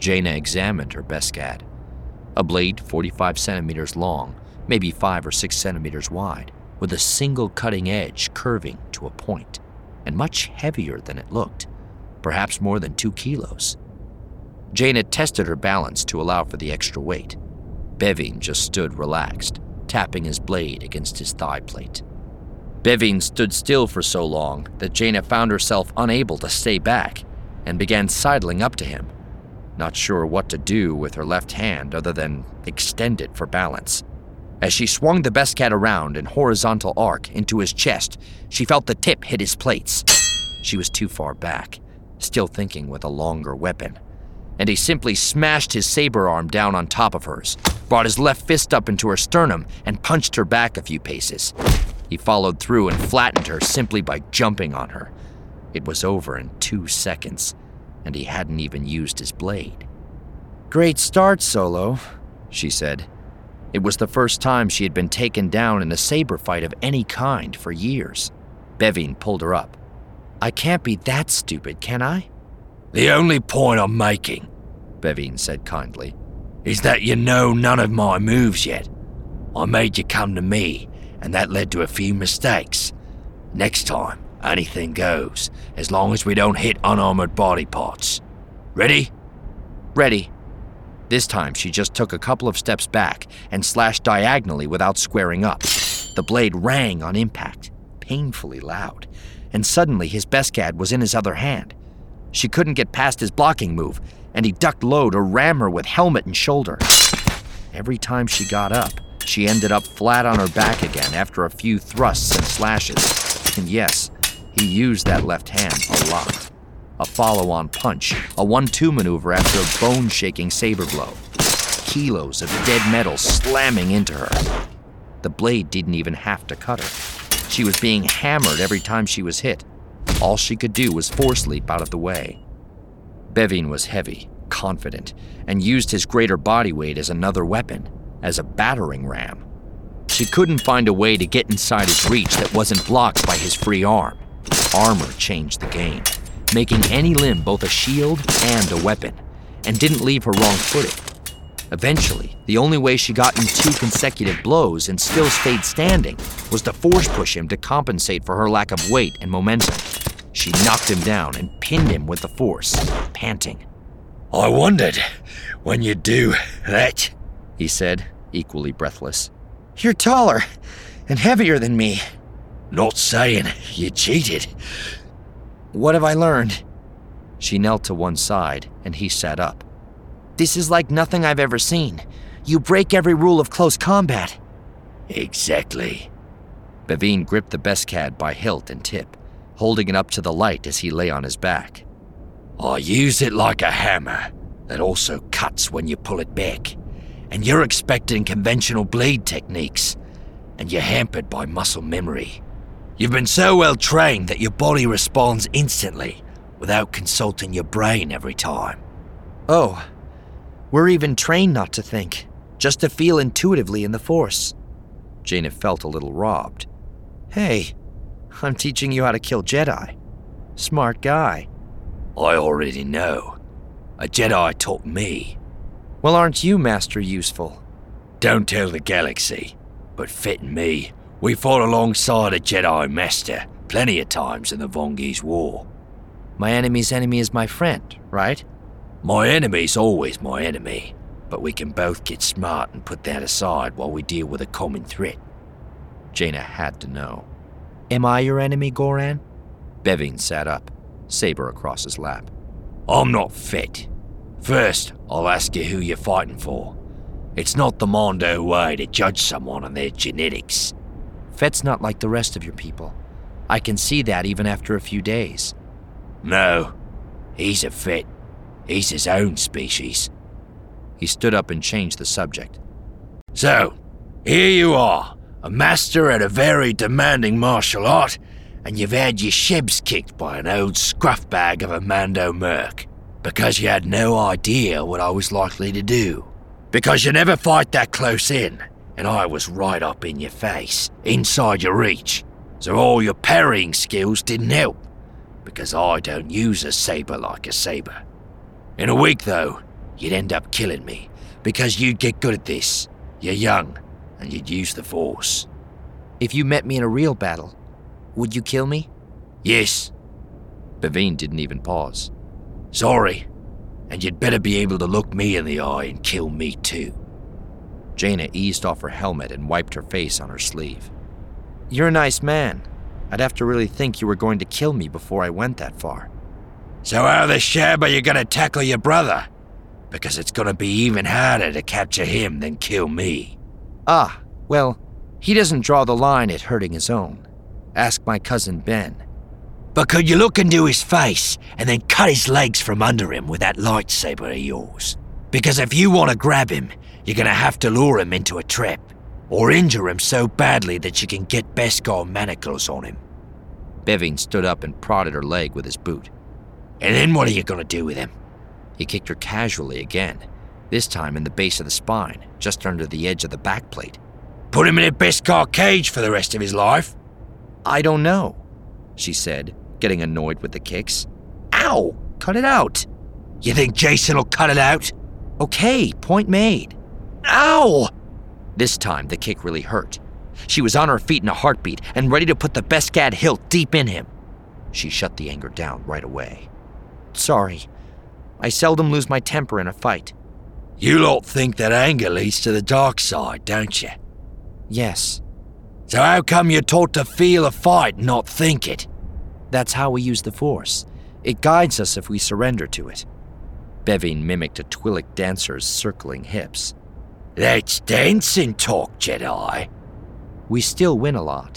Jaina examined her Beskad. A blade 45 centimeters long, maybe 5 or 6 centimeters wide, with a single cutting edge curving to a point, and much heavier than it looked, perhaps more than 2 kilos. Jaina tested her balance to allow for the extra weight. Bevin just stood relaxed, tapping his blade against his thigh plate. Bevin stood still for so long that Jaina found herself unable to stay back and began sidling up to him, not sure what to do with her left hand other than extend it for balance. As she swung the Beskad around in horizontal arc into his chest, she felt the tip hit his plates. She was too far back, still thinking with a longer weapon, and he simply smashed his saber arm down on top of hers, brought his left fist up into her sternum, and punched her back a few paces. He followed through and flattened her simply by jumping on her. It was over in 2 seconds, and he hadn't even used his blade. "Great start, Solo," she said. It was the first time she had been taken down in a saber fight of any kind for years. Bevin pulled her up. "I can't be that stupid, can I?" "The only point I'm making," Bevin said kindly, "is that you know none of my moves yet. I made you come to me, and that led to a few mistakes. Next time, anything goes, as long as we don't hit unarmored body parts. Ready?" "Ready." This time she just took a couple of steps back and slashed diagonally without squaring up. The blade rang on impact, painfully loud, and suddenly his Beskad was in his other hand. She couldn't get past his blocking move, and he ducked low to ram her with helmet and shoulder. Every time she got up, she ended up flat on her back again after a few thrusts and slashes. And yes, he used that left hand a lot. A follow-on punch, a 1-2 maneuver after a bone-shaking saber blow. Kilos of dead metal slamming into her. The blade didn't even have to cut her. She was being hammered every time she was hit. All she could do was force leap out of the way. Bevin was heavy, confident, and used his greater body weight as another weapon, as a battering ram. She couldn't find a way to get inside his reach that wasn't blocked by his free arm. Armor changed the game, making any limb both a shield and a weapon, and didn't leave her wrong-footed. Eventually, the only way she got in 2 consecutive blows and still stayed standing was to force push him to compensate for her lack of weight and momentum. She knocked him down and pinned him with the force, panting. "I wondered when you'd do that," he said, equally breathless. "You're taller and heavier than me." "Not saying you cheated." "What have I learned?" She knelt to one side, and he sat up. "This is like nothing I've ever seen. You break every rule of close combat." "Exactly." Bevin gripped the Beskad by hilt and tip, holding it up to the light as he lay on his back. "I use it like a hammer that also cuts when you pull it back. And you're expecting conventional blade techniques, and you're hampered by muscle memory. You've been so well trained that your body responds instantly without consulting your brain every time." "Oh, we're even trained not to think, just to feel intuitively in the Force." Jaina felt a little robbed. "Hey, I'm teaching you how to kill Jedi. Smart guy." "I already know. A Jedi taught me." "Well, aren't you Master Useful?" "Don't tell the galaxy, but Fett and me, we fought alongside a Jedi Master plenty of times in the Vongese War." "My enemy's enemy is my friend, right?" "My enemy's always my enemy, but we can both get smart and put that aside while we deal with a common threat." Jaina had to know. "Am I your enemy, Goran?" Bevin sat up, saber across his lap. "I'm not Fett. First, I'll ask you who you're fighting for. It's not the Mondo way to judge someone on their genetics." "Fett's not like the rest of your people. I can see that even after a few days." "No, he's a Fett. He's his own species." He stood up and changed the subject. "So, here you are, a master at a very demanding martial art, and you've had your shibs kicked by an old scruff bag of a Mando merc, because you had no idea what I was likely to do. Because you never fight that close in, and I was right up in your face, inside your reach, so all your parrying skills didn't help, because I don't use a saber like a saber. In a week, though, you'd end up killing me, because you'd get good at this. You're young, and you'd use the Force. If you met me in a real battle, would you kill me? Yes. Bevine didn't even pause. Sorry. And you'd better be able to look me in the eye and kill me too. Jaina eased off her helmet and wiped her face on her sleeve. You're a nice man. I'd have to really think you were going to kill me before I went that far. So how the shab are you gonna tackle your brother? Because it's gonna be even harder to capture him than kill me. Ah, well, he doesn't draw the line at hurting his own. Ask my cousin Ben. But could you look into his face and then cut his legs from under him with that lightsaber of yours? Because if you want to grab him, you're gonna have to lure him into a trap, or injure him so badly that you can get Beskar manacles on him. Bevine stood up and prodded her leg with his boot. And then what are you gonna do with him? He kicked her casually again, this time in the base of the spine, just under the edge of the backplate. Put him in a Beskar cage for the rest of his life? I don't know, she said, getting annoyed with the kicks. Ow! Cut it out! You think Jacen will cut it out? Okay, point made. Ow! This time, the kick really hurt. She was on her feet in a heartbeat and ready to put the Beskar hilt deep in him. She shut the anger down right away. Sorry. I seldom lose my temper in a fight. You lot think that anger leads to the dark side, don't you? Yes. So how come you're taught to feel a fight, not think it? That's how we use the Force. It guides us if we surrender to it. Bevine mimicked a Twi'lek dancer's circling hips. That's dancing talk, Jedi. We still win a lot.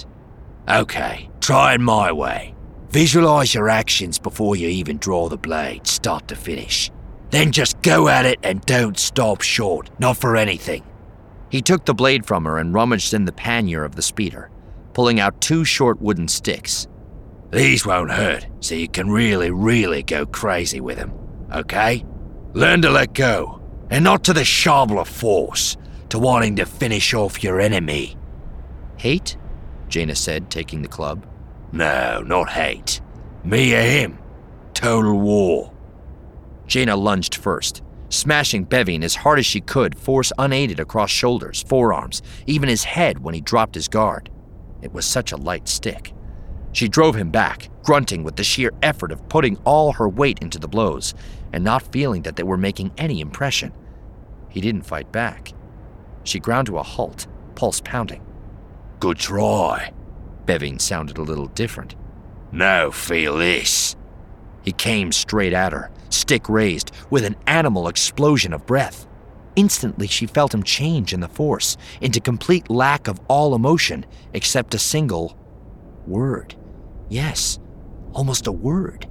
Okay, try it my way. Visualize your actions before you even draw the blade, start to finish. Then just go at it and don't stop short, not for anything. He took the blade from her and rummaged in the pannier of the speeder, pulling out 2 short wooden sticks. These won't hurt, so you can really go crazy with them, okay? Learn to let go, and not to the Shabla Force, to wanting to finish off your enemy. Hate? Jaina said, taking the club. No, not hate. Me or him. Total war. Jaina lunged first, smashing Bevine as hard as she could, force unaided across shoulders, forearms, even his head when he dropped his guard. It was such a light stick. She drove him back, grunting with the sheer effort of putting all her weight into the blows and not feeling that they were making any impression. He didn't fight back. She ground to a halt, pulse pounding. Good try. Bevine sounded a little different. Now feel this. He came straight at her, stick raised, with an animal explosion of breath. Instantly, she felt him change in the Force into complete lack of all emotion except a single word. Yes, almost a word.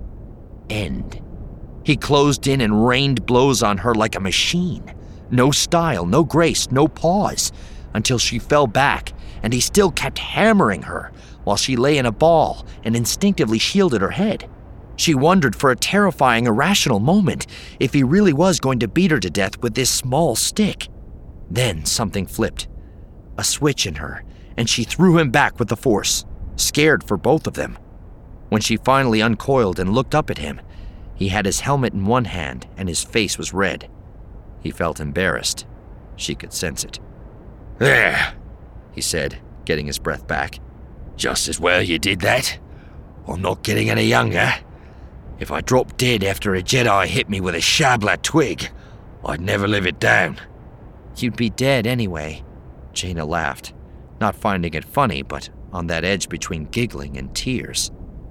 End. He closed in and rained blows on her like a machine. No style, no grace, no pause, until she fell back, and he still kept hammering her while she lay in a ball and instinctively shielded her head. She wondered for a terrifying, irrational moment if he really was going to beat her to death with this small stick. Then something flipped. A switch in her, and she threw him back with the Force, scared for both of them. When she finally uncoiled and looked up at him, he had his helmet in one hand and his face was red. He felt embarrassed. She could sense it. There, he said, getting his breath back. Just as well you did that. I'm not getting any younger. If I dropped dead after a Jedi hit me with a Shabla twig, I'd never live it down. You'd be dead anyway, Jaina laughed, not finding it funny, but on that edge between giggling and tears.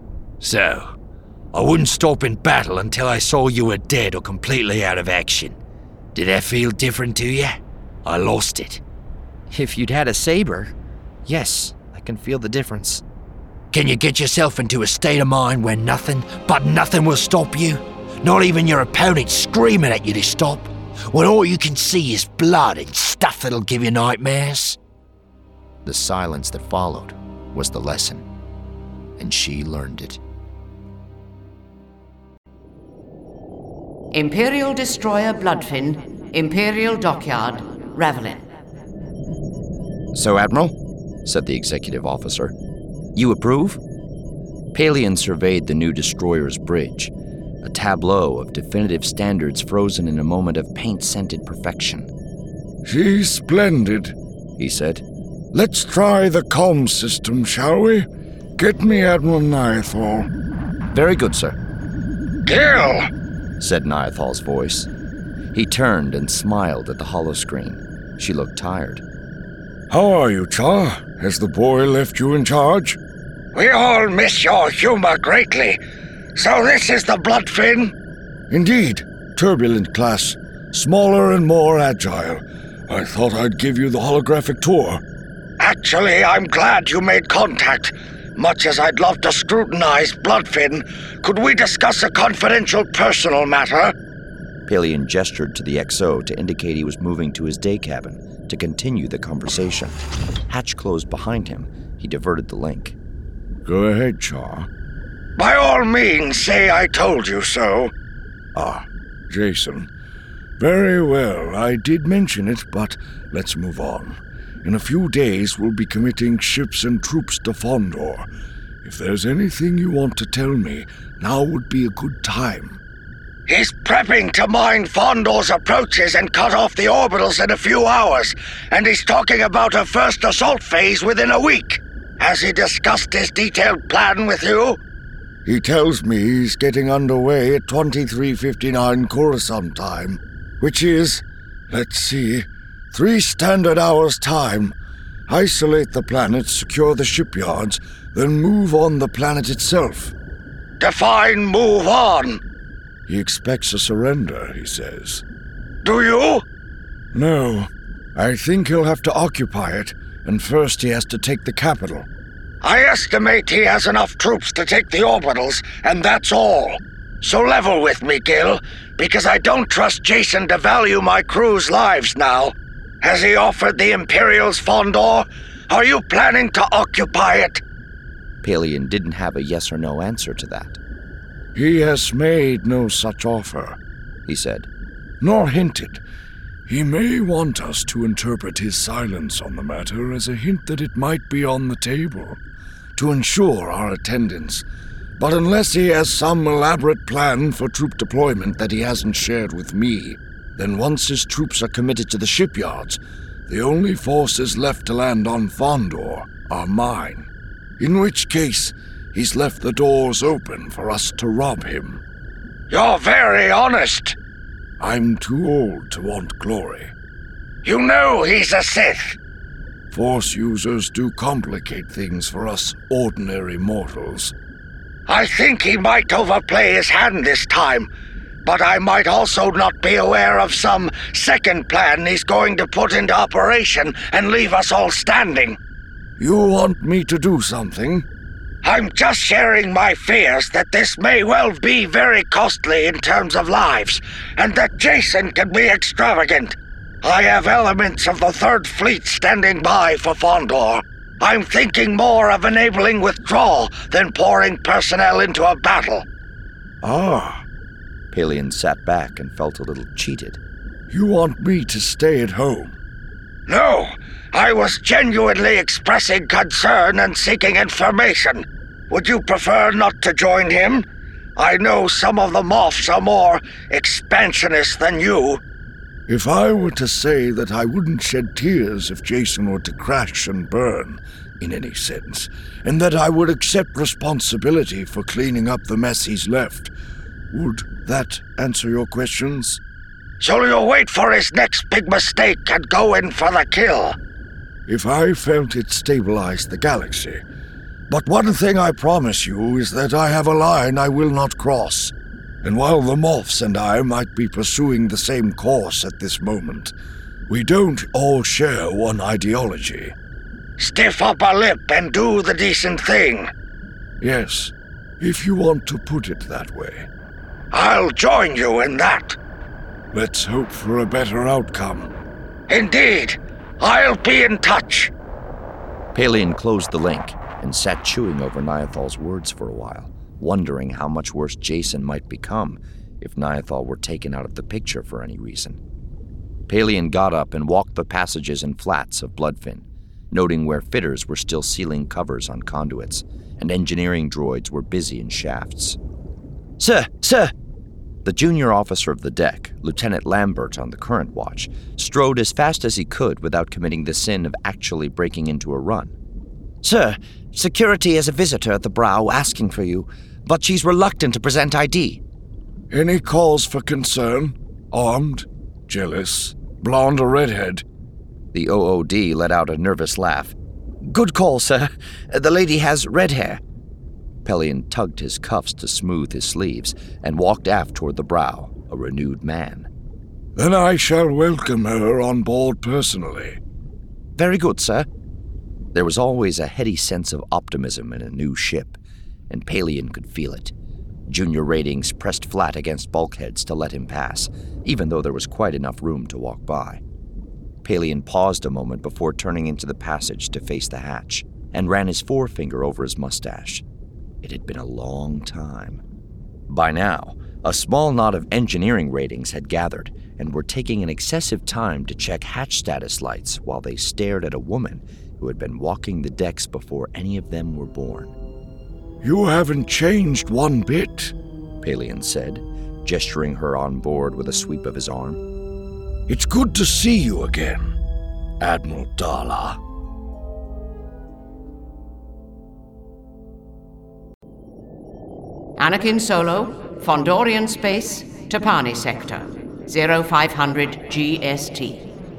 So, I wouldn't stop in battle until I saw you were dead or completely out of action. Did that feel different to you? I lost it. If you'd had a saber, yes, I can feel the difference. Can you get yourself into a state of mind where nothing will stop you? Not even your opponent screaming at you to stop? When all you can see is blood and stuff that'll give you nightmares? The silence that followed was the lesson, and she learned it. Imperial Destroyer Bloodfin, Imperial Dockyard, Ravelin. So, Admiral, said the executive officer, you approve? Pelion surveyed the new destroyer's bridge, a tableau of definitive standards frozen in a moment of paint-scented perfection. "She's splendid," he said. "Let's try the comm system, shall we? Get me Admiral Niathal." "Very good, sir," Gil! said Niathal's voice. He turned and smiled at the holoscreen. She looked tired. "How are you, Char? Has the boy left you in charge?" We all miss your humor greatly. So this is the Bloodfin? "Indeed. Turbulent class. Smaller and more agile. I thought I'd give you the holographic tour." Actually, I'm glad you made contact. Much as I'd love to scrutinize Bloodfin, could we discuss a confidential personal matter? Pelion gestured to the XO to indicate he was moving to his day cabin to continue the conversation. Hatch closed behind him. He diverted the link. "Go ahead, Char." By all means, say I told you so. "Ah, Jason. Very well, I did mention it, but let's move on. In a few days, we'll be committing ships and troops to Fondor. If there's anything you want to tell me, now would be a good time." He's prepping to mine Fondor's approaches and cut off the orbitals in a few hours, and he's talking about a first assault phase within a week. Has he discussed his detailed plan with you? He tells me he's getting underway at 23:59 Coruscant time, which is, let's see, 3 standard hours time. Isolate the planet, secure the shipyards, then move on the planet itself. Define move on. He expects a surrender, he says. Do you? No. I think he'll have to occupy it, and first he has to take the capital. I estimate he has enough troops to take the orbitals, and that's all. So level with me, Gil, because I don't trust Jason to value my crew's lives now. Has he offered the Imperials Fondor? Are you planning to occupy it? Pelion didn't have a yes or no answer to that. He has made no such offer, he said. Nor hinted. He may want us to interpret his silence on the matter as a hint that it might be on the table, to ensure our attendance. But unless he has some elaborate plan for troop deployment that he hasn't shared with me, then once his troops are committed to the shipyards, the only forces left to land on Fondor are mine. In which case, he's left the doors open for us to rob him. You're very honest. I'm too old to want glory. You know he's a Sith. Force users do complicate things for us ordinary mortals. I think he might overplay his hand this time, but I might also not be aware of some second plan he's going to put into operation and leave us all standing. You want me to do something? I'm just sharing my fears that this may well be very costly in terms of lives, and that Jason can be extravagant. I have elements of the Third Fleet standing by for Fondor. I'm thinking more of enabling withdrawal than pouring personnel into a battle. Ah. Pelion sat back and felt a little cheated. You want me to stay at home? No, I was genuinely expressing concern and seeking information. Would you prefer not to join him? I know some of the Moffs are more expansionist than you. If I were to say that I wouldn't shed tears if Jason were to crash and burn, in any sense, and that I would accept responsibility for cleaning up the mess he's left, would that answer your questions? So you'll wait for his next big mistake and go in for the kill? If I felt it stabilized the galaxy. But one thing I promise you is that I have a line I will not cross. And while the Moffs and I might be pursuing the same course at this moment, we don't all share one ideology. Stiff upper lip and do the decent thing. Yes, if you want to put it that way. I'll join you in that. Let's hope for a better outcome. Indeed. I'll be in touch. Pelion closed the link and sat chewing over Niathal's words for a while, wondering how much worse Jason might become if Niathal were taken out of the picture for any reason. Pelion got up and walked the passages and flats of Bloodfin, noting where fitters were still sealing covers on conduits, and engineering droids were busy in shafts. Sir! The junior officer of the deck, Lieutenant Lambert on the current watch, strode as fast as he could without committing the sin of actually breaking into a run. Sir, security has a visitor at the Brow asking for you, but she's reluctant to present ID. Any cause for concern? Armed? Jealous? Blonde or redhead? The OOD let out a nervous laugh. Good call, sir. The lady has red hair. Pelion tugged his cuffs to smooth his sleeves and walked aft toward the Brow, a renewed man. Then I shall welcome her on board personally. Very good, sir. There was always a heady sense of optimism in a new ship, and Pelion could feel it. Junior ratings pressed flat against bulkheads to let him pass, even though there was quite enough room to walk by. Pelion paused a moment before turning into the passage to face the hatch, and ran his forefinger over his mustache. It had been a long time. By now, a small knot of engineering ratings had gathered and were taking an excessive time to check hatch status lights while they stared at a woman who had been walking the decks before any of them were born. You haven't changed one bit, Pelion said, gesturing her on board with a sweep of his arm. It's good to see you again, Admiral Darla. Anakin Solo, Fondorian Space, Tapani Sector, 0500 GST.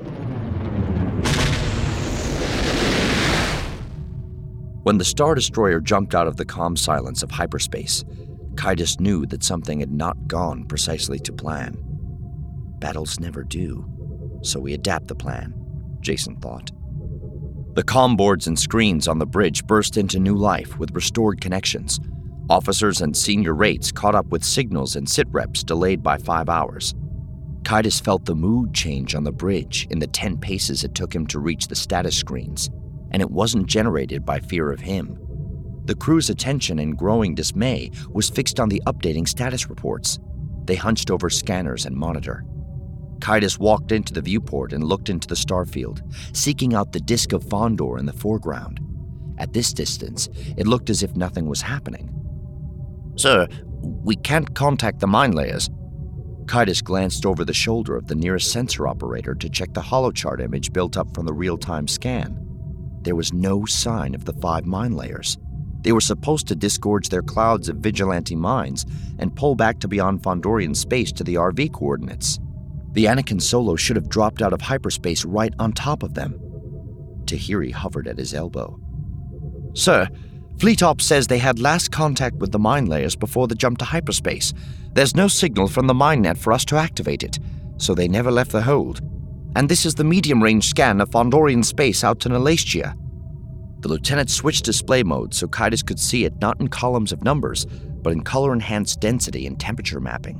When the Star Destroyer jumped out of the calm silence of hyperspace, Kaitis knew that something had not gone precisely to plan. Battles never do, so we adapt the plan, Jason thought. The comm boards and screens on the bridge burst into new life with restored connections. Officers and senior rates caught up with signals and sitreps delayed by 5 hours. Kaitis felt the mood change on the bridge in the 10 paces it took him to reach the status screens, and it wasn't generated by fear of him. The crew's attention and growing dismay was fixed on the updating status reports. They hunched over scanners and monitor. Kaitis walked into the viewport and looked into the starfield, seeking out the disk of Fondor in the foreground. At this distance, it looked as if nothing was happening. Sir, we can't contact the mine layers. Kaitis glanced over the shoulder of the nearest sensor operator to check the holochart image built up from the real-time scan. There was no sign of the 5 mine layers. They were supposed to disgorge their clouds of vigilante mines and pull back to beyond Fondorian space to the RV coordinates. The Anakin Solo should have dropped out of hyperspace right on top of them. Tahiri hovered at his elbow. Sir, Fleet Ops says they had last contact with the mine layers before the jump to hyperspace. There's no signal from the mine net for us to activate it, so they never left the hold. And this is the medium-range scan of Fondorian space out to Nalatia. The lieutenant switched display mode so Kaitis could see it not in columns of numbers, but in color-enhanced density and temperature mapping.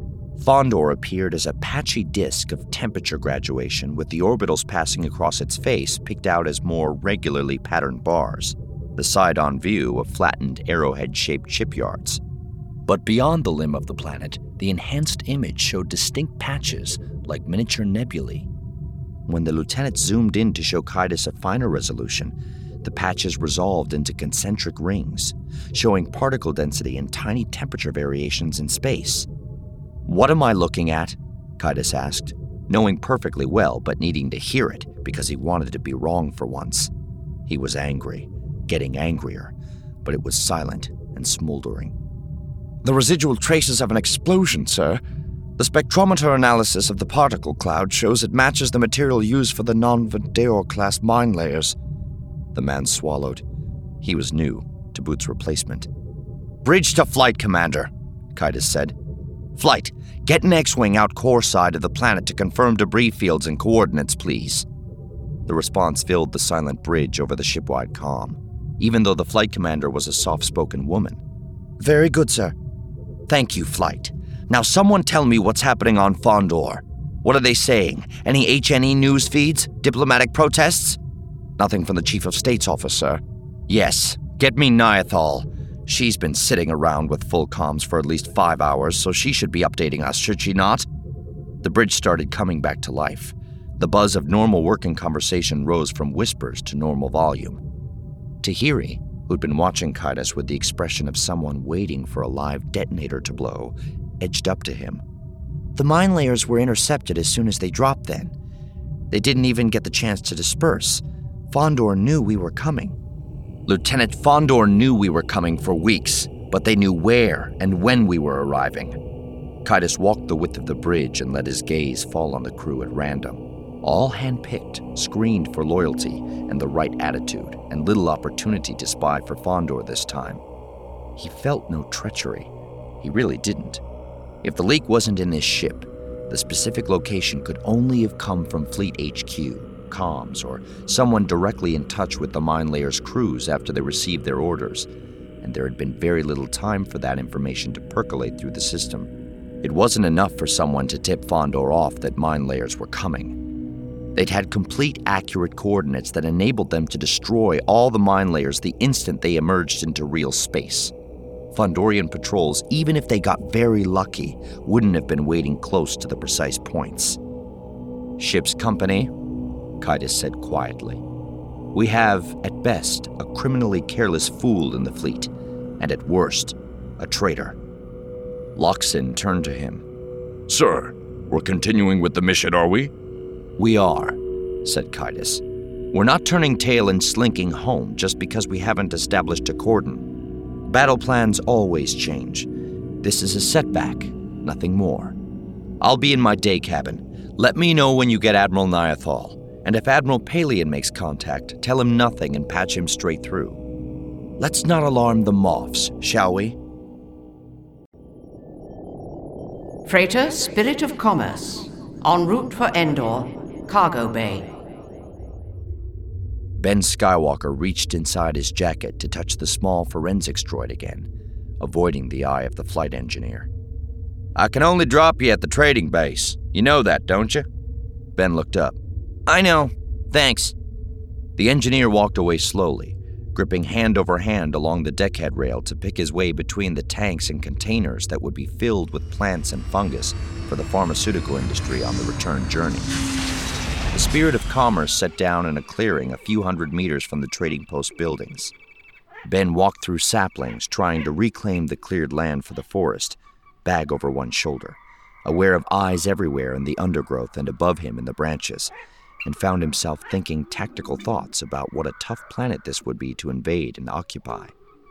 Fondor appeared as a patchy disk of temperature graduation with the orbitals passing across its face picked out as more regularly patterned bars, the side-on view of flattened arrowhead-shaped shipyards. But beyond the limb of the planet, the enhanced image showed distinct patches like miniature nebulae. When the lieutenant zoomed in to show Kaitis a finer resolution, the patches resolved into concentric rings, showing particle density and tiny temperature variations in space. "What am I looking at?" Kaitis asked, knowing perfectly well but needing to hear it because he wanted to be wrong for once. He was angry, getting angrier, but it was silent and smoldering. The residual traces of an explosion, sir. The spectrometer analysis of the particle cloud shows it matches the material used for the non-Vendeor-class mine layers. The man swallowed. He was new to Boot's replacement. "Bridge to flight, Commander," Kaitis said. "Flight, get an X-Wing out core side of the planet to confirm debris fields and coordinates, please." The response filled the silent bridge over the shipwide comm, even though the flight commander was a soft-spoken woman. "Very good, sir." "Thank you, Flight. Now someone tell me what's happening on Fondor. What are they saying? Any HNE news feeds? Diplomatic protests?" "Nothing from the Chief of State's office, sir." "Yes, get me Niathal. She's been sitting around with full comms for at least 5 hours, so she should be updating us, should she not?" The bridge started coming back to life. The buzz of normal working conversation rose from whispers to normal volume. Tahiri, who'd been watching Kaitis with the expression of someone waiting for a live detonator to blow, edged up to him. The mine layers were intercepted as soon as they dropped then. They didn't even get the chance to disperse. Fondor knew we were coming. Lieutenant Fondor knew we were coming for weeks, but they knew where and when we were arriving. Kaitis walked the width of the bridge and let his gaze fall on the crew at random. All handpicked, screened for loyalty and the right attitude, and little opportunity to spy for Fondor this time. He felt no treachery. He really didn't. If the leak wasn't in this ship, the specific location could only have come from Fleet HQ, comms, or someone directly in touch with the mine layer's crews after they received their orders, and there had been very little time for that information to percolate through the system. It wasn't enough for someone to tip Fondor off that mine layers were coming. They'd had complete, accurate coordinates that enabled them to destroy all the mine layers the instant they emerged into real space. Fondorian patrols, even if they got very lucky, wouldn't have been waiting close to the precise points. "Ship's company," Kaitis said quietly. "We have, at best, a criminally careless fool in the fleet, and at worst, a traitor." Loxin turned to him. Sir, we're continuing with the mission, are we? "We are," said Kaitis. "We're not turning tail and slinking home just because we haven't established a cordon. Battle plans always change. This is a setback, nothing more. I'll be in my day cabin. Let me know when you get Admiral Niathal, and if Admiral Palian makes contact, tell him nothing and patch him straight through. Let's not alarm the Moffs, shall we?" Freighter Spirit of Commerce, en route for Endor, Cargo Bay. Ben Skywalker reached inside his jacket to touch the small forensics droid again, avoiding the eye of the flight engineer. "I can only drop you at the trading base. You know that, don't you?" Ben looked up. "I know. Thanks." The engineer walked away slowly, gripping hand over hand along the deckhead rail to pick his way between the tanks and containers that would be filled with plants and fungus for the pharmaceutical industry on the return journey. The Spirit of Commerce set down in a clearing a few hundred meters from the trading post buildings. Ben walked through saplings, trying to reclaim the cleared land for the forest, bag over one shoulder, aware of eyes everywhere in the undergrowth and above him in the branches, and found himself thinking tactical thoughts about what a tough planet this would be to invade and occupy.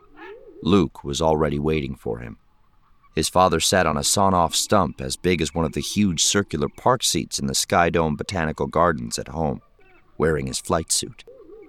Luke was already waiting for him. His father sat on a sawn-off stump as big as one of the huge circular park seats in the Sky Dome Botanical Gardens at home, wearing his flight suit.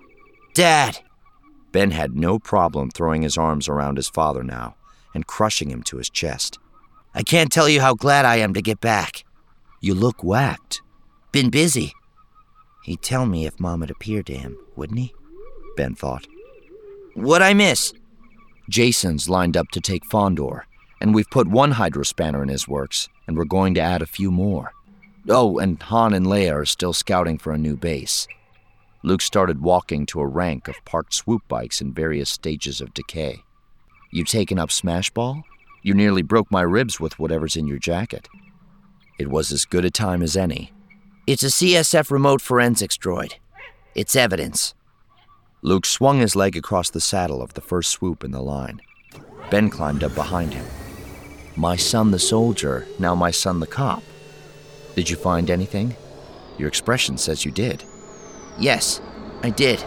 "Dad!" Ben had no problem throwing his arms around his father now and crushing him to his chest. "I can't tell you how glad I am to get back. You look whacked. Been busy." He'd tell me if Mom had appeared to him, wouldn't he? Ben thought. "What'd I miss?" "Jason's lined up to take Fondor, and we've put one hydrospanner in his works, and we're going to add a few more. Oh, and Han and Leia are still scouting for a new base." Luke started walking to a rank of parked swoop bikes in various stages of decay. "You taken up Smashball? You nearly broke my ribs with whatever's in your jacket." It was as good a time as any. "It's a CSF remote forensics droid. It's evidence." Luke swung his leg across the saddle of the first swoop in the line. Ben climbed up behind him. "My son the soldier, now my son the cop. Did you find anything? Your expression says you did." "Yes, I did.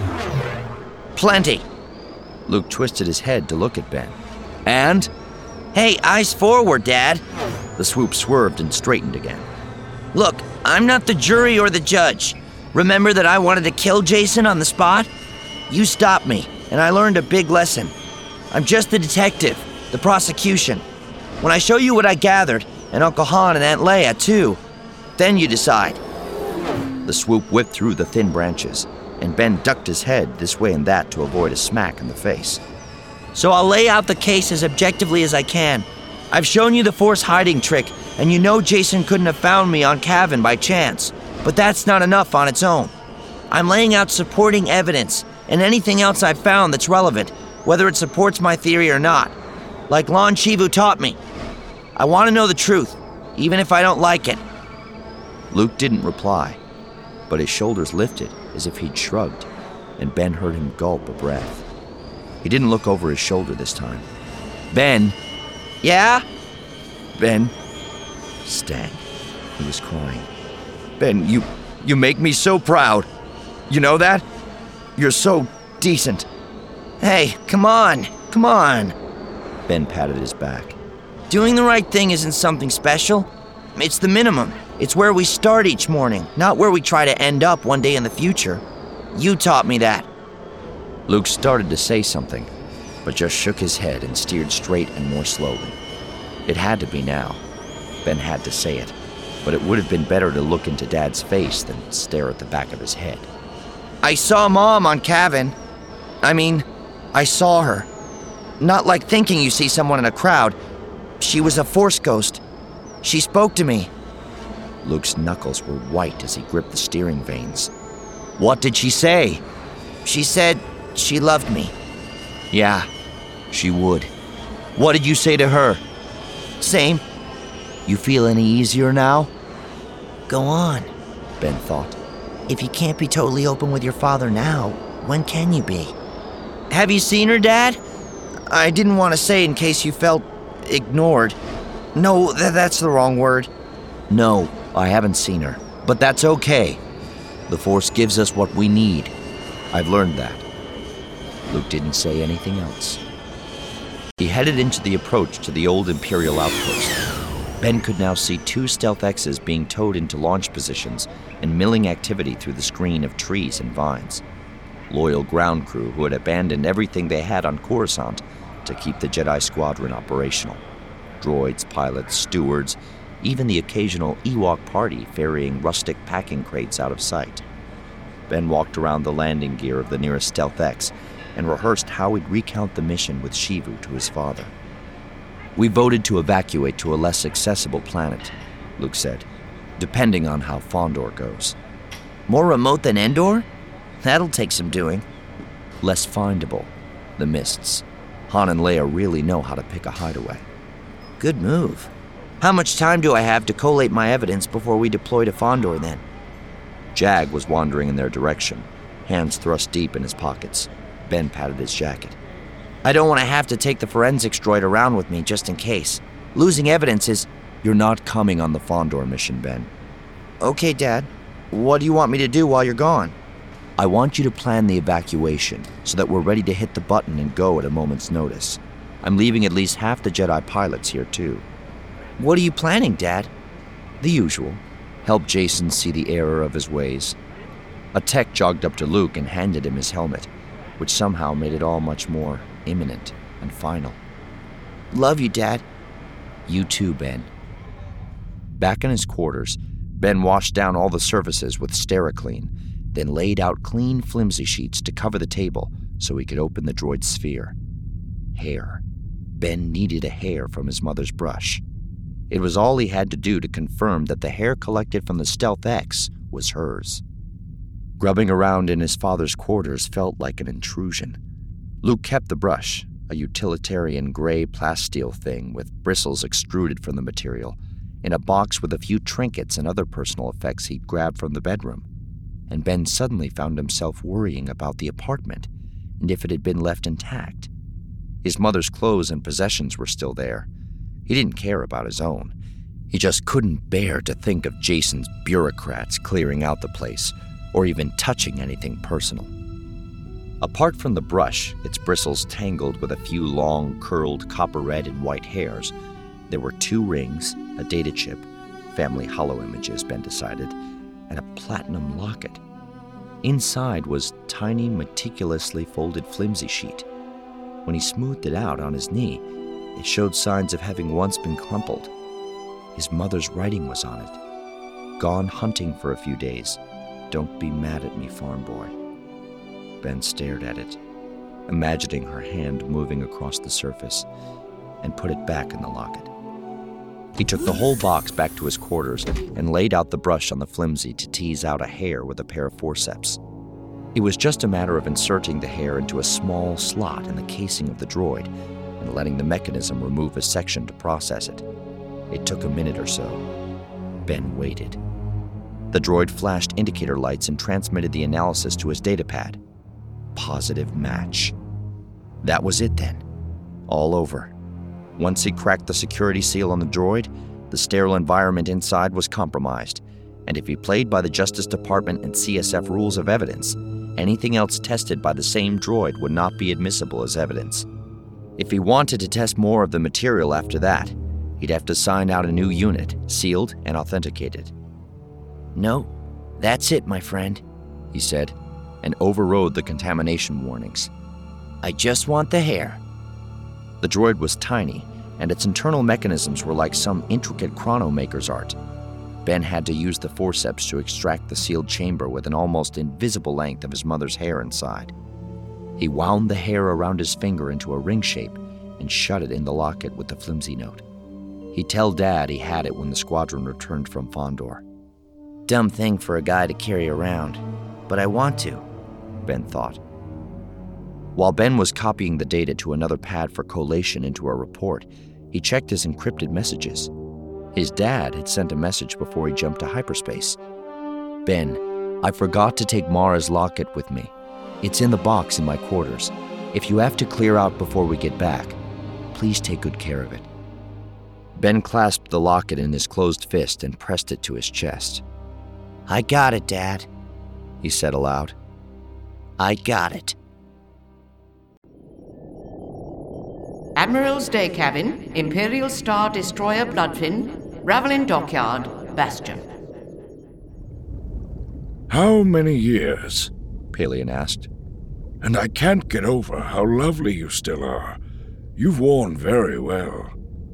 Plenty." Luke twisted his head to look at Ben. "And?" "Hey, eyes forward, Dad." The swoop swerved and straightened again. "Look, I'm not the jury or the judge. Remember that I wanted to kill Jason on the spot? You stopped me, and I learned a big lesson. I'm just the detective, the prosecution. When I show you what I gathered, and Uncle Han and Aunt Leia, too, then you decide." The swoop whipped through the thin branches, and Ben ducked his head this way and that to avoid a smack in the face. "So I'll lay out the case as objectively as I can. I've shown you the Force hiding trick, and you know Jason couldn't have found me on Kavin by chance, but that's not enough on its own. I'm laying out supporting evidence, and anything else I've found that's relevant, whether it supports my theory or not, like Lon Chivu taught me. I want to know the truth, even if I don't like it." Luke didn't reply, but his shoulders lifted as if he'd shrugged, and Ben heard him gulp a breath. He didn't look over his shoulder this time. "Ben." "Yeah?" Ben. Stang. He was crying. Ben, you make me so proud. You know that? You're so decent. Hey, come on. Ben patted his back. Doing the right thing isn't something special. It's the minimum. It's where we start each morning, not where we try to end up one day in the future. You taught me that. Luke started to say something, but just shook his head and steered straight and more slowly. It had to be now. Ben had to say it, but it would have been better to look into Dad's face than stare at the back of his head. I saw Mom on Cavan. I saw her. Not like thinking you see someone in a crowd. She was a Force ghost. She spoke to me. Luke's knuckles were white as he gripped the steering vanes. What did she say? She said she loved me. Yeah, she would. What did you say to her? Same. You feel any easier now? Go on, Ben thought. If you can't be totally open with your father now, when can you be? Have you seen her, Dad? I didn't want to say in case you felt ignored. No, that's the wrong word. No, I haven't seen her, but that's okay. The Force gives us what we need. I've learned that. Luke didn't say anything else. He headed into the approach to the old Imperial outpost. Ben could now see 2 Stealth X's being towed into launch positions and milling activity through the screen of trees and vines. Loyal ground crew who had abandoned everything they had on Coruscant to keep the Jedi Squadron operational. Droids, pilots, stewards, even the occasional Ewok party ferrying rustic packing crates out of sight. Ben walked around the landing gear of the nearest Stealth X and rehearsed how he'd recount the mission with Sheevu to his father. We voted to evacuate to a less accessible planet, Luke said, depending on how Fondor goes. More remote than Endor? That'll take some doing. Less findable, the mists. Han and Leia really know how to pick a hideaway. Good move. How much time do I have to collate my evidence before we deploy to Fondor then? Jag was wandering in their direction, hands thrust deep in his pockets. Ben patted his jacket. I don't want to have to take the forensics droid around with me just in case. Losing evidence is... You're not coming on the Fondor mission, Ben. Okay, Dad. What do you want me to do while you're gone? I want you to plan the evacuation so that we're ready to hit the button and go at a moment's notice. I'm leaving at least half the Jedi pilots here, too. What are you planning, Dad? The usual. Help Jacen see the error of his ways. A tech jogged up to Luke and handed him his helmet, which somehow made it all much more imminent and final. Love you, Dad. You too, Ben. Back in his quarters, Ben washed down all the surfaces with Stericlean, then laid out clean, flimsy sheets to cover the table so he could open the droid's sphere. Hair. Ben needed a hair from his mother's brush. It was all he had to do to confirm that the hair collected from the Stealth X was hers. Grubbing around in his father's quarters felt like an intrusion. Luke kept the brush, a utilitarian gray plasteel thing with bristles extruded from the material, in a box with a few trinkets and other personal effects he'd grabbed from the bedroom. And Ben suddenly found himself worrying about the apartment and if it had been left intact. His mother's clothes and possessions were still there. He didn't care about his own. He just couldn't bear to think of Jacen's bureaucrats clearing out the place or even touching anything personal. Apart from the brush, its bristles tangled with a few long, curled copper red and white hairs, there were 2 rings, a data chip, family holo images, Ben decided, and a platinum locket. Inside was tiny, meticulously folded flimsy sheet. When he smoothed it out on his knee, it showed signs of having once been crumpled. His mother's writing was on it. Gone hunting for a few days. Don't be mad at me, farm boy. Ben stared at it, imagining her hand moving across the surface, and put it back in the locket. He took the whole box back to his quarters and laid out the brush on the flimsy to tease out a hair with a pair of forceps. It was just a matter of inserting the hair into a small slot in the casing of the droid and letting the mechanism remove a section to process it. It took a minute or so. Ben waited. The droid flashed indicator lights and transmitted the analysis to his datapad. Positive match. That was it then. All over. Once he cracked the security seal on the droid, the sterile environment inside was compromised, and if he played by the Justice Department and CSF rules of evidence, anything else tested by the same droid would not be admissible as evidence. If he wanted to test more of the material after that, he'd have to sign out a new unit, sealed and authenticated. "No, that's it, my friend," he said, and overrode the contamination warnings. "I just want the hair." The droid was tiny, and its internal mechanisms were like some intricate chronomaker's art. Ben had to use the forceps to extract the sealed chamber with an almost invisible length of his mother's hair inside. He wound the hair around his finger into a ring shape and shut it in the locket with the flimsy note. He'd tell Dad he had it when the squadron returned from Fondor. "Dumb thing for a guy to carry around, but I want to," Ben thought. While Ben was copying the data to another pad for collation into a report, he checked his encrypted messages. His dad had sent a message before he jumped to hyperspace. "Ben, I forgot to take Mara's locket with me. It's in the box in my quarters. If you have to clear out before we get back, please take good care of it." Ben clasped the locket in his closed fist and pressed it to his chest. "I got it, Dad," he said aloud. "I got it." Admiral's Day Cabin, Imperial Star Destroyer Bloodfin, Ravelin Dockyard, Bastion. "How many years?" Pelion asked. "And I can't get over how lovely you still are. You've worn very well."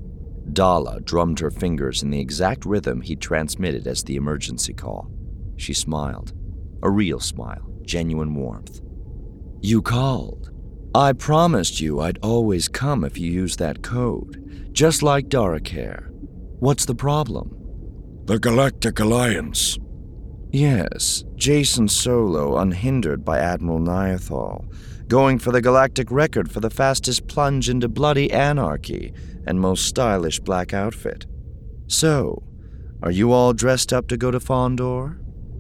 Dala drummed her fingers in the exact rhythm he'd transmitted as the emergency call. She smiled. A real smile, genuine warmth. "You called. I promised you I'd always come if you used that code, just like Daracare. What's the problem?" "The Galactic Alliance." "Yes, Jacen Solo, unhindered by Admiral Niathal, going for the galactic record for the fastest plunge into bloody anarchy and most stylish black outfit. So, are you all dressed up to go to Fondor?"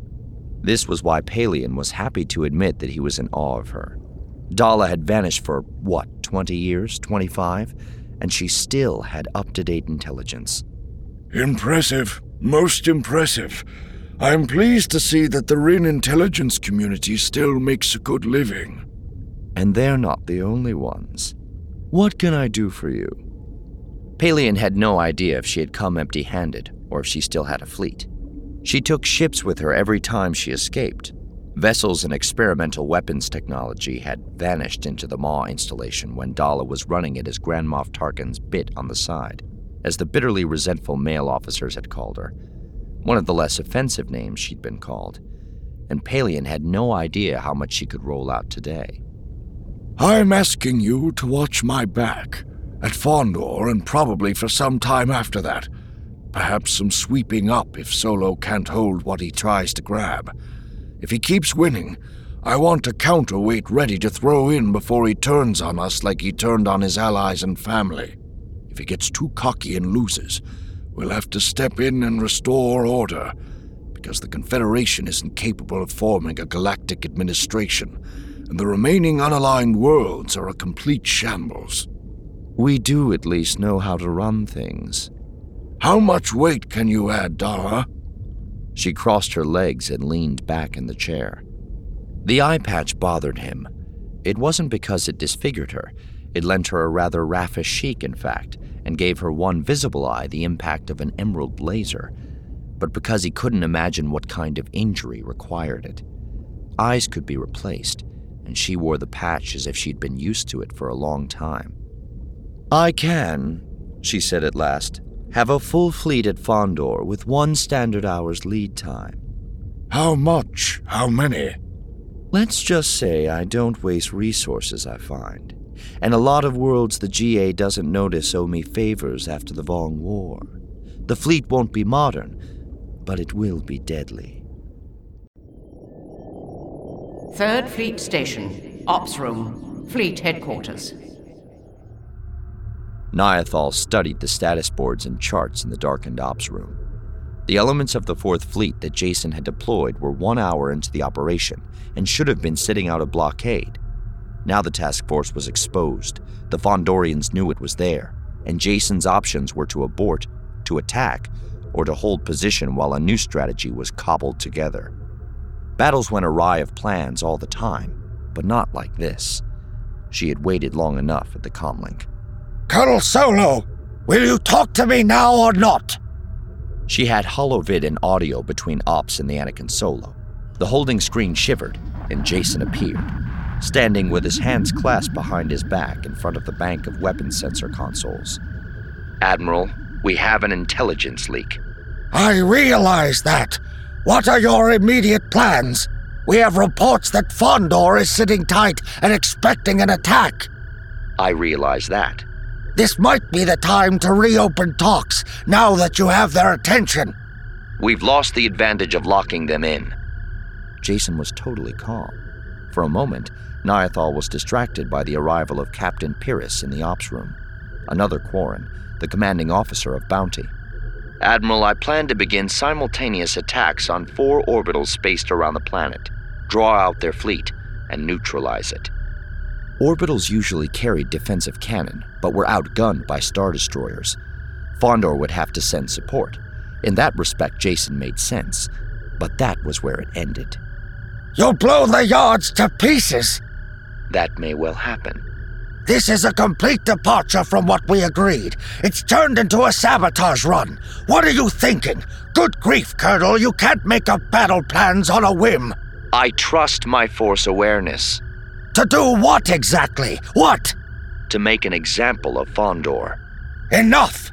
This was why Pelion was happy to admit that he was in awe of her. Dala had vanished for, 20 years, 25, and she still had up-to-date intelligence. "Impressive, most impressive. I'm pleased to see that the Rin intelligence community still makes a good living." "And they're not the only ones. What can I do for you?" Pelion had no idea if she had come empty-handed or if she still had a fleet. She took ships with her every time she escaped. Vessels and experimental weapons technology had vanished into the Maw installation when Dala was running it as Grand Moff Tarkin's bit on the side, as the bitterly resentful male officers had called her, one of the less offensive names she'd been called, and Pelion had no idea how much she could roll out today. "I'm asking you to watch my back, at Fondor and probably for some time after that. Perhaps some sweeping up if Solo can't hold what he tries to grab. If he keeps winning, I want a counterweight ready to throw in before he turns on us like he turned on his allies and family. If he gets too cocky and loses, we'll have to step in and restore order, because the Confederation isn't capable of forming a galactic administration, and the remaining unaligned worlds are a complete shambles." "We do at least know how to run things." "How much weight can you add, Dara?" She crossed her legs and leaned back in the chair. The eye patch bothered him. It wasn't because it disfigured her. It lent her a rather raffish chic, in fact, and gave her one visible eye the impact of an emerald laser, but because he couldn't imagine what kind of injury required it. Eyes could be replaced, and she wore the patch as if she'd been used to it for a long time. "I can," she said at last, "have a full fleet at Fondor with 1 standard hour's lead time." "How much? How many?" "Let's just say I don't waste resources I find, and a lot of worlds the GA doesn't notice owe me favors after the Vong War. The fleet won't be modern, but it will be deadly." 3rd Fleet Station, Ops Room, Fleet Headquarters. Niathal studied the status boards and charts in the darkened ops room. The elements of the 4th Fleet that Jacen had deployed were 1 hour into the operation and should have been sitting out a blockade. Now the task force was exposed. The Fondorians knew it was there. and Jason's options were to abort, to attack, or to hold position while a new strategy was cobbled together. Battles went awry of plans all the time, but not like this. She had waited long enough at the comlink. Colonel Solo, will you talk to me now or not? She had holovid and audio between Ops and the Anakin Solo. The holding screen shivered, and Jason appeared, standing with his hands clasped behind his back in front of the bank of weapons sensor consoles. Admiral, we have an intelligence leak. I realize that. What are your immediate plans? We have reports that Fondor is sitting tight and expecting an attack. I realize that. This might be the time to reopen talks, now that you have their attention. We've lost the advantage of locking them in. Jason was totally calm. For a moment, Niathal was distracted by the arrival of Captain Pyrrhus in the ops room, another Quarren, the commanding officer of Bounty. Admiral, I plan to begin simultaneous attacks on 4 orbitals spaced around the planet, draw out their fleet, and neutralize it. Orbitals usually carried defensive cannon, but were outgunned by Star Destroyers. Fondor would have to send support. In that respect, Jason made sense, but that was where it ended. You'll blow the yards to pieces. That may well happen. This is a complete departure from what we agreed. It's turned into a sabotage run. What are you thinking? Good grief, Colonel, you can't make up battle plans on a whim. I trust my force awareness. To do what exactly? What? To make an example of Fondor. Enough!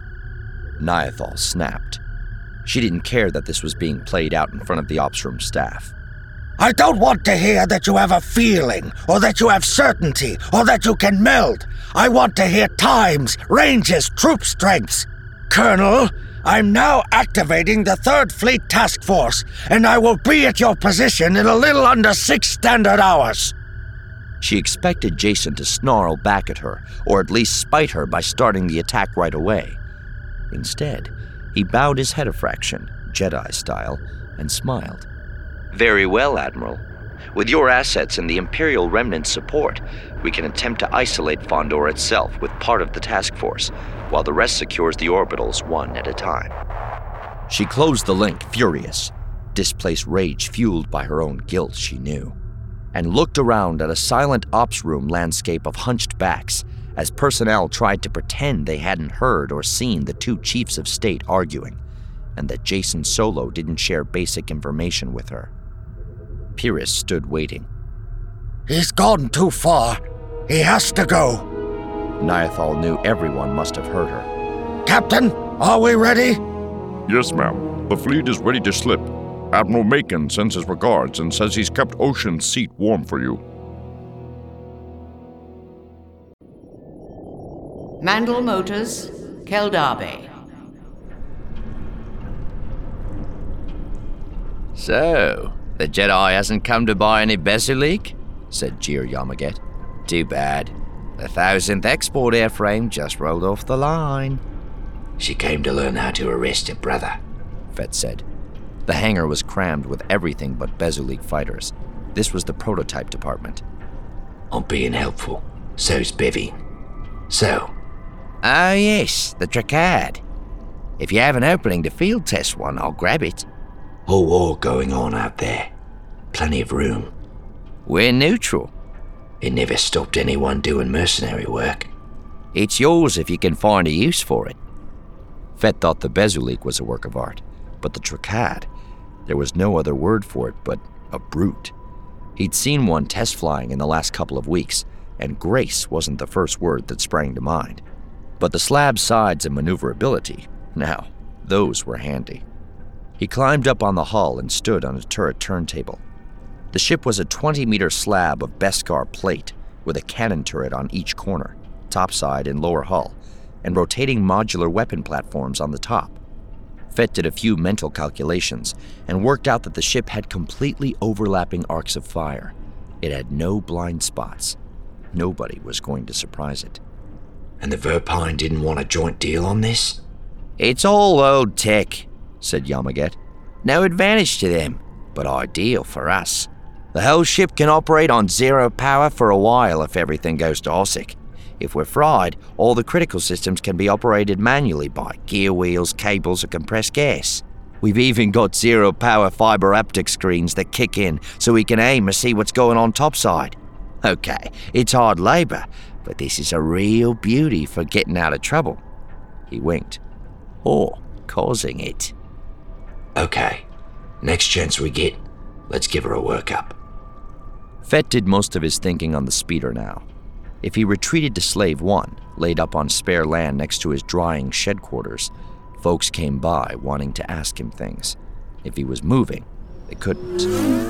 Niathal snapped. She didn't care that this was being played out in front of the ops room staff. I don't want to hear that you have a feeling, or that you have certainty, or that you can meld. I want to hear times, ranges, troop strengths. Colonel, I'm now activating the 3rd Fleet Task Force, and I will be at your position in a little under 6 standard hours. She expected Jason to snarl back at her, or at least spite her by starting the attack right away. Instead, he bowed his head a fraction, Jedi style, and smiled. Very well, Admiral. With your assets and the Imperial Remnant's support, we can attempt to isolate Fondor itself with part of the task force, while the rest secures the orbitals one at a time. She closed the link, furious, displaced rage fueled by her own guilt, she knew, and looked around at a silent ops room landscape of hunched backs as personnel tried to pretend they hadn't heard or seen the 2 chiefs of state arguing, and that Jason Solo didn't share basic information with her. Pyrrhus stood waiting. He's gone too far. He has to go. Niathal knew everyone must have heard her. Captain, are we ready? Yes, ma'am. The fleet is ready to slip. Admiral Macon sends his regards and says he's kept Ocean's seat warm for you. Mandel Motors, Keldarbe. So, the Jedi hasn't come to buy any Besulik? Said Jeer Yamaget. Too bad. The 1000th export airframe just rolled off the line. She came to learn how to arrest her brother, Fett said. The hangar was crammed with everything but Besulik fighters. This was the prototype department. I'm being helpful. So's Bevy. So, Oh yes, the Tracad. If you have an opening to field test one, I'll grab it. whole war going on out there. Plenty of room. We're neutral. It never stopped anyone doing mercenary work. It's yours if you can find a use for it. Fett thought the Besulik was a work of art, but the Tracad, there was no other word for it but a brute. He'd seen one test flying in the last couple of weeks, and grace wasn't the first word that sprang to mind. But the slab's sides and maneuverability, now, those were handy. He climbed up on the hull and stood on a turret turntable. The ship was a 20-meter slab of Beskar plate with a cannon turret on each corner, topside and lower hull, and rotating modular weapon platforms on the top. Fett did a few mental calculations and worked out that the ship had completely overlapping arcs of fire. It had no blind spots. Nobody was going to surprise it. And the Verpine didn't want a joint deal on this? It's all old tech, said Yamaget. No advantage to them, but ideal for us. The whole ship can operate on zero power for a while if everything goes to Ossic. If we're fried, all the critical systems can be operated manually by gear wheels, cables, or compressed gas. We've even got zero-power fiber optic screens that kick in so we can aim and see what's going on topside. Okay, it's hard labor, but this is a real beauty for getting out of trouble. He winked. Or causing it. Okay, next chance we get, let's give her a workup. Fett did most of his thinking on the speeder now. If he retreated to Slave 1, laid up on spare land next to his drying shed quarters, folks came by wanting to ask him things. If he was moving, they couldn't.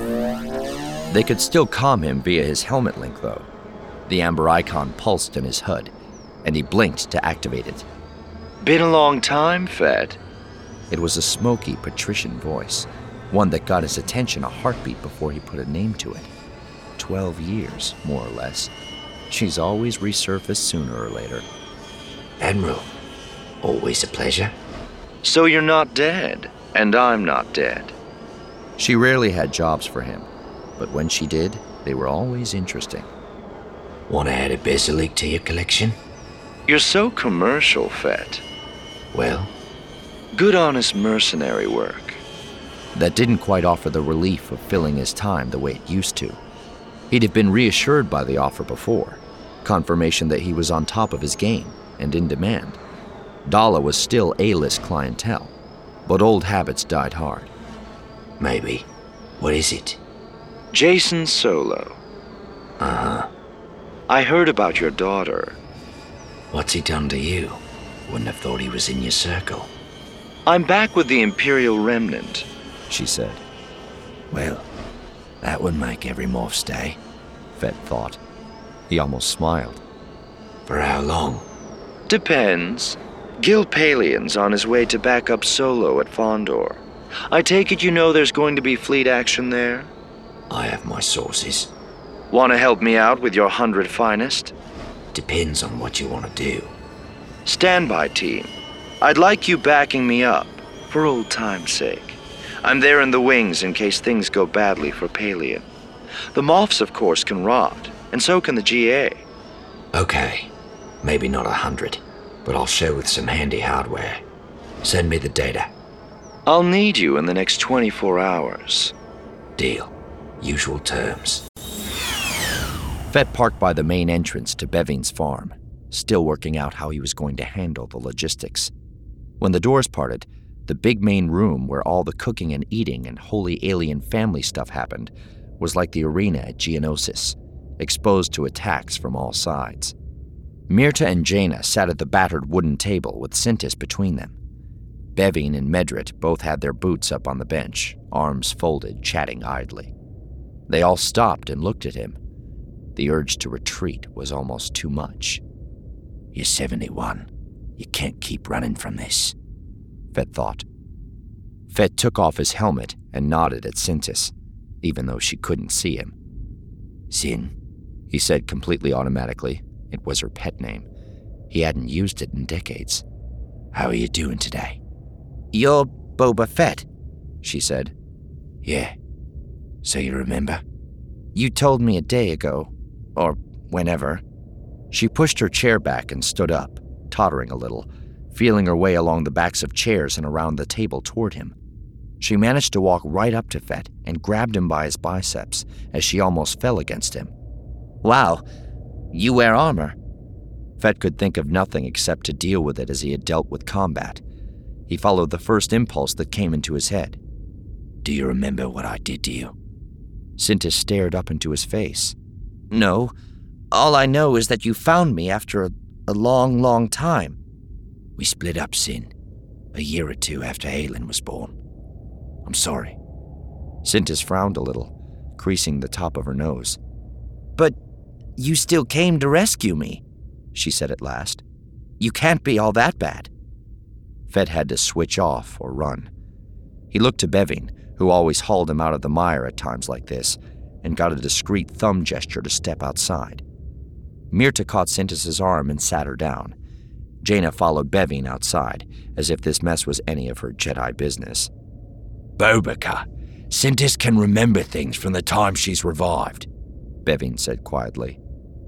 They could still calm him via his helmet link, though. The amber icon pulsed in his HUD, and he blinked to activate it. Been a long time, Fett. It was a smoky, patrician voice, one that got his attention a heartbeat before he put a name to it. 12 years, more or less. She's always resurfaced sooner or later. Admiral, always a pleasure. So you're not dead, and I'm not dead. She rarely had jobs for him, but when she did, they were always interesting. Want to add a Bezalik to your collection? You're so commercial, Fett. Well, Good honest mercenary work. That didn't quite offer the relief of filling his time the way it used to. He'd have been reassured by the offer before, confirmation that he was on top of his game and in demand. Dala was still A-list clientele, but old habits died hard. maybe. What is it? Jason Solo. Uh-huh. I heard about your daughter. What's he done to you? Wouldn't have thought he was in your circle. I'm back with the Imperial Remnant, She said. Well, that would make every morph stay. Fett thought. He almost smiled. For how long? Depends. Gil Palian's on his way to back up Solo at Fondor. I take it you know there's going to be fleet action there? I have my sources. Want to help me out with your 100 finest? Depends on what you want to do. Standby team. I'd like you backing me up, for old time's sake. I'm there in the wings in case things go badly for Palian. The Moffs, of course, can rot, and so can the GA. Okay, maybe not 100, but I'll show with some handy hardware. Send me the data. I'll need you in the next 24 hours. Deal. Usual terms. Fett parked by the main entrance to Bevin's farm, still working out how he was going to handle the logistics. When the doors parted, the big main room where all the cooking and eating and holy alien family stuff happened was like the arena at Geonosis, exposed to attacks from all sides. Myrta and Jaina sat at the battered wooden table with Sintis between them. Bevin and Medrit both had their boots up on the bench, arms folded, chatting idly. They all stopped and looked at him. The urge to retreat was almost too much. You're 71. You can't keep running from this, Fett thought. Fett took off his helmet and nodded at Sintis, even though she couldn't see him. Sin, He said completely automatically. It was her pet name. He hadn't used it in decades. how are you doing today? You're Boba Fett, She said. Yeah. So you remember? You told me a day ago, or whenever. She pushed her chair back and stood up, tottering a little, feeling her way along the backs of chairs and around the table toward him. She managed to walk right up to Fett and grabbed him by his biceps as she almost fell against him. Wow, you wear armor. Fett could think of nothing except to deal with it as he had dealt with combat. He followed the first impulse that came into his head. Do you remember what I did to you? Sintis stared up into his face. No, all I know is that you found me after a long, long time. We split up, Sin. A year or two after Aelin was born. I'm sorry. Sintis frowned a little, creasing the top of her nose. But you still came to rescue me, She said at last. You can't be all that bad. Fett had to switch off or run. He looked to Bevin, who always hauled him out of the mire at times like this, and got a discreet thumb gesture to step outside. Myrta caught Sintis's arm and sat her down. Jaina followed Bevin outside, as if this mess was any of her Jedi business. Bobaka, Sintis can remember things from the time she's revived, Bevin said quietly.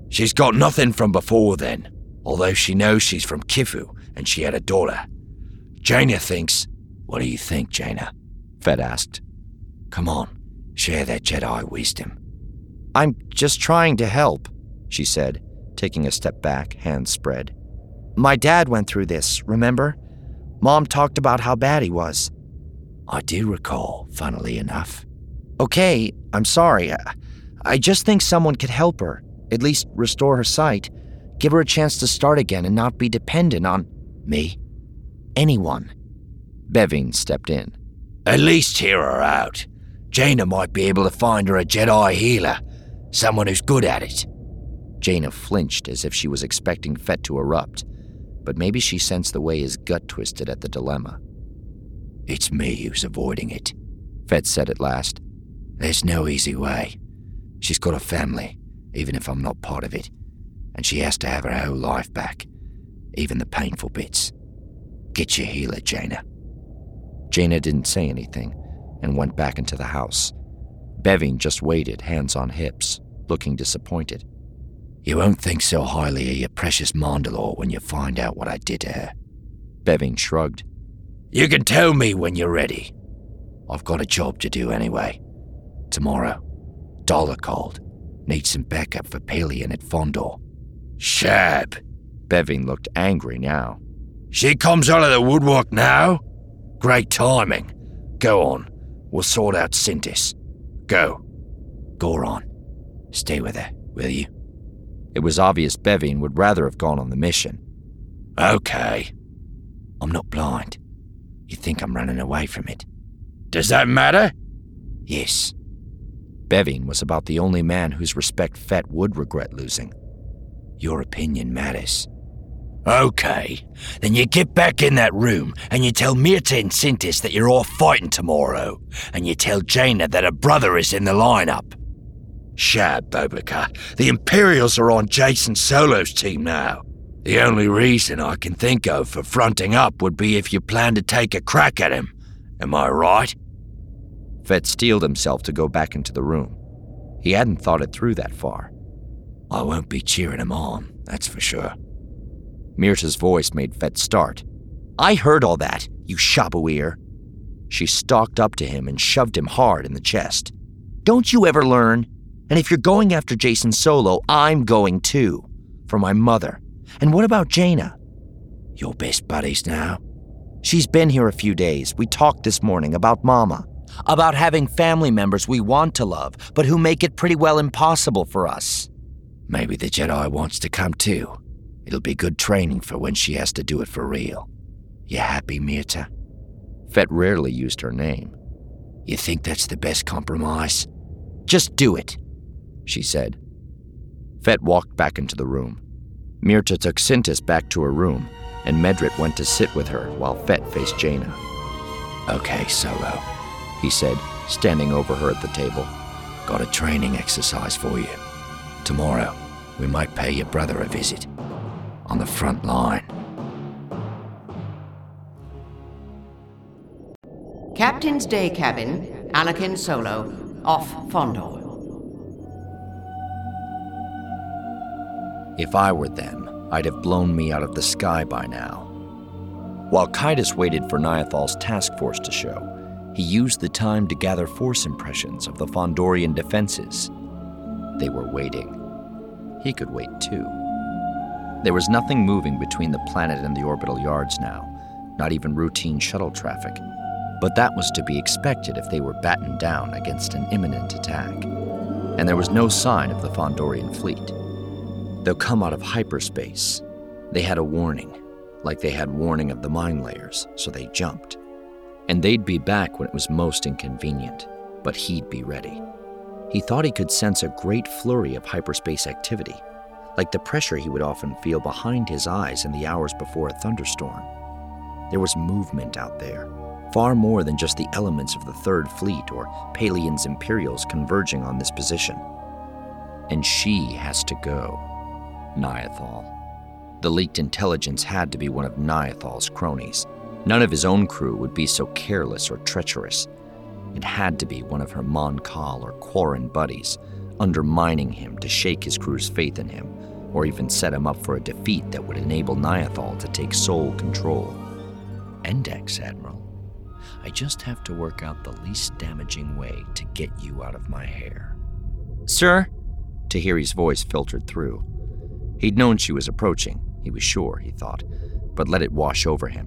She's got nothing from before then, although she knows she's from Khufu and she had a daughter. Jaina thinks... What do you think, Jaina? Fett asked. Come on, share that Jedi wisdom. I'm just trying to help, she said, taking a step back, hands spread. My dad went through this, remember? Mom talked about how bad he was. I do recall, funnily enough. Okay, I'm sorry. I just think someone could help her, at least restore her sight, give her a chance to start again and not be dependent on... Me? Anyone. Bevin stepped in. At least hear her out. Jaina might be able to find her a Jedi healer, someone who's good at it. Jaina flinched as if she was expecting Fett to erupt, but maybe she sensed the way his gut twisted at the dilemma. It's me who's avoiding it, Fett said at last. There's no easy way. She's got a family, even if I'm not part of it, and she has to have her whole life back, even the painful bits. Get your healer, Jaina. Jaina didn't say anything and went back into the house. Bevin just waited, hands on hips, looking disappointed. You won't think so highly of your precious Mandalore when you find out what I did to her. Bevin shrugged. You can tell me when you're ready. I've got a job to do anyway. Tomorrow, Dollar called. Needs some backup for Pelion at Fondor. Shab! Bevin looked angry now. She comes out of the woodwork now? Great timing. Go on. We'll sort out Sintis. Go. Goron. Stay with her, will you? It was obvious Bevin would rather have gone on the mission. Okay. I'm not blind. You think I'm running away from it. Does that matter? Yes. Bevin was about the only man whose respect Fett would regret losing. Your opinion matters. Okay, then you get back in that room and you tell Mirta and Sintis that you're all fighting tomorrow, and you tell Jaina that her brother is in the lineup. Shab, Bobika, the Imperials are on Jacen Solo's team now. The only reason I can think of for fronting up would be if you plan to take a crack at him. Am I right? Fett steeled himself to go back into the room. He hadn't thought it through that far. I won't be cheering him on, that's for sure. Mirta's voice made Fett start. I heard all that, you shabuir. She stalked up to him and shoved him hard in the chest. Don't you ever learn? And if you're going after Jacen Solo, I'm going too. For my mother. And what about Jaina? Your best buddies now? She's been here a few days. We talked this morning about Mama. About having family members we want to love, but who make it pretty well impossible for us. Maybe the Jedi wants to come too. It'll be good training for when she has to do it for real. You happy, Mirta? Fett rarely used her name. You think that's the best compromise? Just do it, she said. Fett walked back into the room. Mirta took Sintis back to her room, and Medrit went to sit with her while Fett faced Jaina. Okay, Solo, he said, standing over her at the table. Got a training exercise for you. Tomorrow, we might pay your brother a visit. On the front line. Captain's Day Cabin, Anakin Solo, off Fondor. If I were them, I'd have blown me out of the sky by now. While Kaitis waited for Niathal's task force to show, he used the time to gather force impressions of the Fondorian defenses. They were waiting. He could wait too. There was nothing moving between the planet and the orbital yards now, not even routine shuttle traffic. But that was to be expected if they were battened down against an imminent attack. And there was no sign of the Fondorian fleet. They'll come out of hyperspace. They had a warning, like they had warning of the mine layers, so they jumped. And they'd be back when it was most inconvenient, but he'd be ready. He thought he could sense a great flurry of hyperspace activity, like the pressure he would often feel behind his eyes in the hours before a thunderstorm. There was movement out there, far more than just the elements of the Third Fleet or Palion's Imperials converging on this position. And she has to go. Niathal. The leaked intelligence had to be one of Niathal's cronies. None of his own crew would be so careless or treacherous. It had to be one of her Mon Cal or Quarren buddies, undermining him to shake his crew's faith in him, or even set him up for a defeat that would enable Niathal to take sole control. Endex, Admiral. I just have to work out the least damaging way to get you out of my hair. Sir? Tahiri's voice filtered through. He'd known she was approaching, he was sure, he thought, but let it wash over him.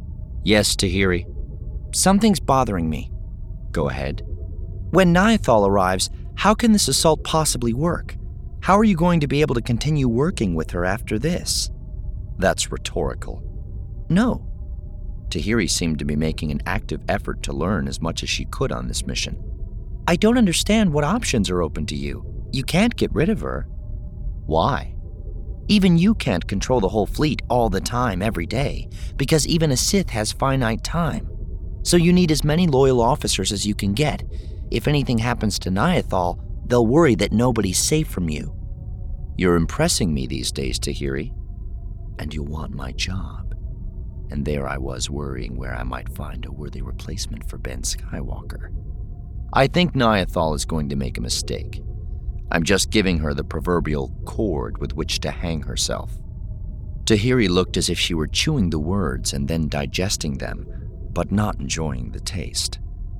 Yes, Tahiri. Something's bothering me. Go ahead. When Niathal arrives, how can this assault possibly work? How are you going to be able to continue working with her after this? That's rhetorical. No. Tahiri seemed to be making an active effort to learn as much as she could on this mission. I don't understand what options are open to you. You can't get rid of her. Why? Even you can't control the whole fleet all the time, every day, because even a Sith has finite time. So you need as many loyal officers as you can get. If anything happens to Niathal, they'll worry that nobody's safe from you. You're impressing me these days, Tahiri. And you want my job. And there I was worrying where I might find a worthy replacement for Ben Skywalker. I think Niathal is going to make a mistake. I'm just giving her the proverbial cord with which to hang herself. Tahiri looked as if she were chewing the words and then digesting them, but not enjoying the taste.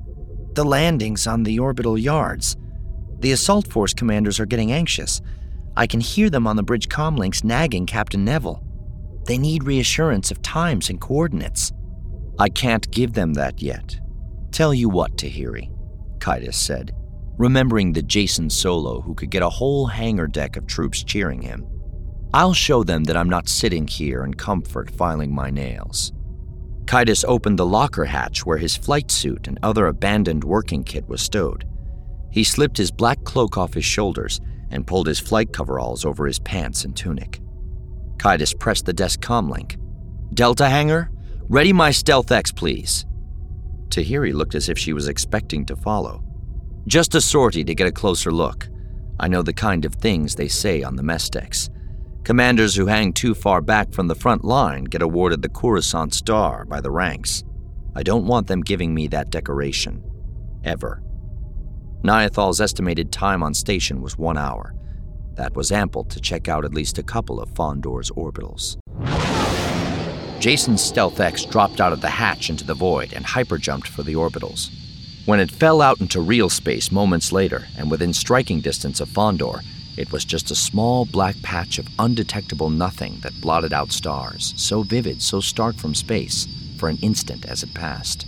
The landings on the orbital yards. The assault force commanders are getting anxious. I can hear them on the bridge comlinks nagging Captain Neville. They need reassurance of times and coordinates. I can't give them that yet. Tell you what, Tahiri, Kaitis said, remembering the Jacen Solo who could get a whole hangar deck of troops cheering him. I'll show them that I'm not sitting here in comfort filing my nails. Kaitis opened the locker hatch where his flight suit and other abandoned working kit was stowed. He slipped his black cloak off his shoulders and pulled his flight coveralls over his pants and tunic. Kaitis pressed the desk comlink. Delta hangar, ready my Stealth X, please. Tahiri looked as if she was expecting to follow. Just a sortie to get a closer look. I know the kind of things they say on the mess decks. Commanders who hang too far back from the front line get awarded the Coruscant Star by the ranks. I don't want them giving me that decoration. Ever. Niathal's estimated time on station was 1 hour. That was ample to check out at least a couple of Fondor's orbitals. Jacen's Stealth X dropped out of the hatch into the void and hyperjumped for the orbitals. When it fell out into real space moments later and within striking distance of Fondor, it was just a small black patch of undetectable nothing that blotted out stars, so vivid, so stark from space, for an instant as it passed.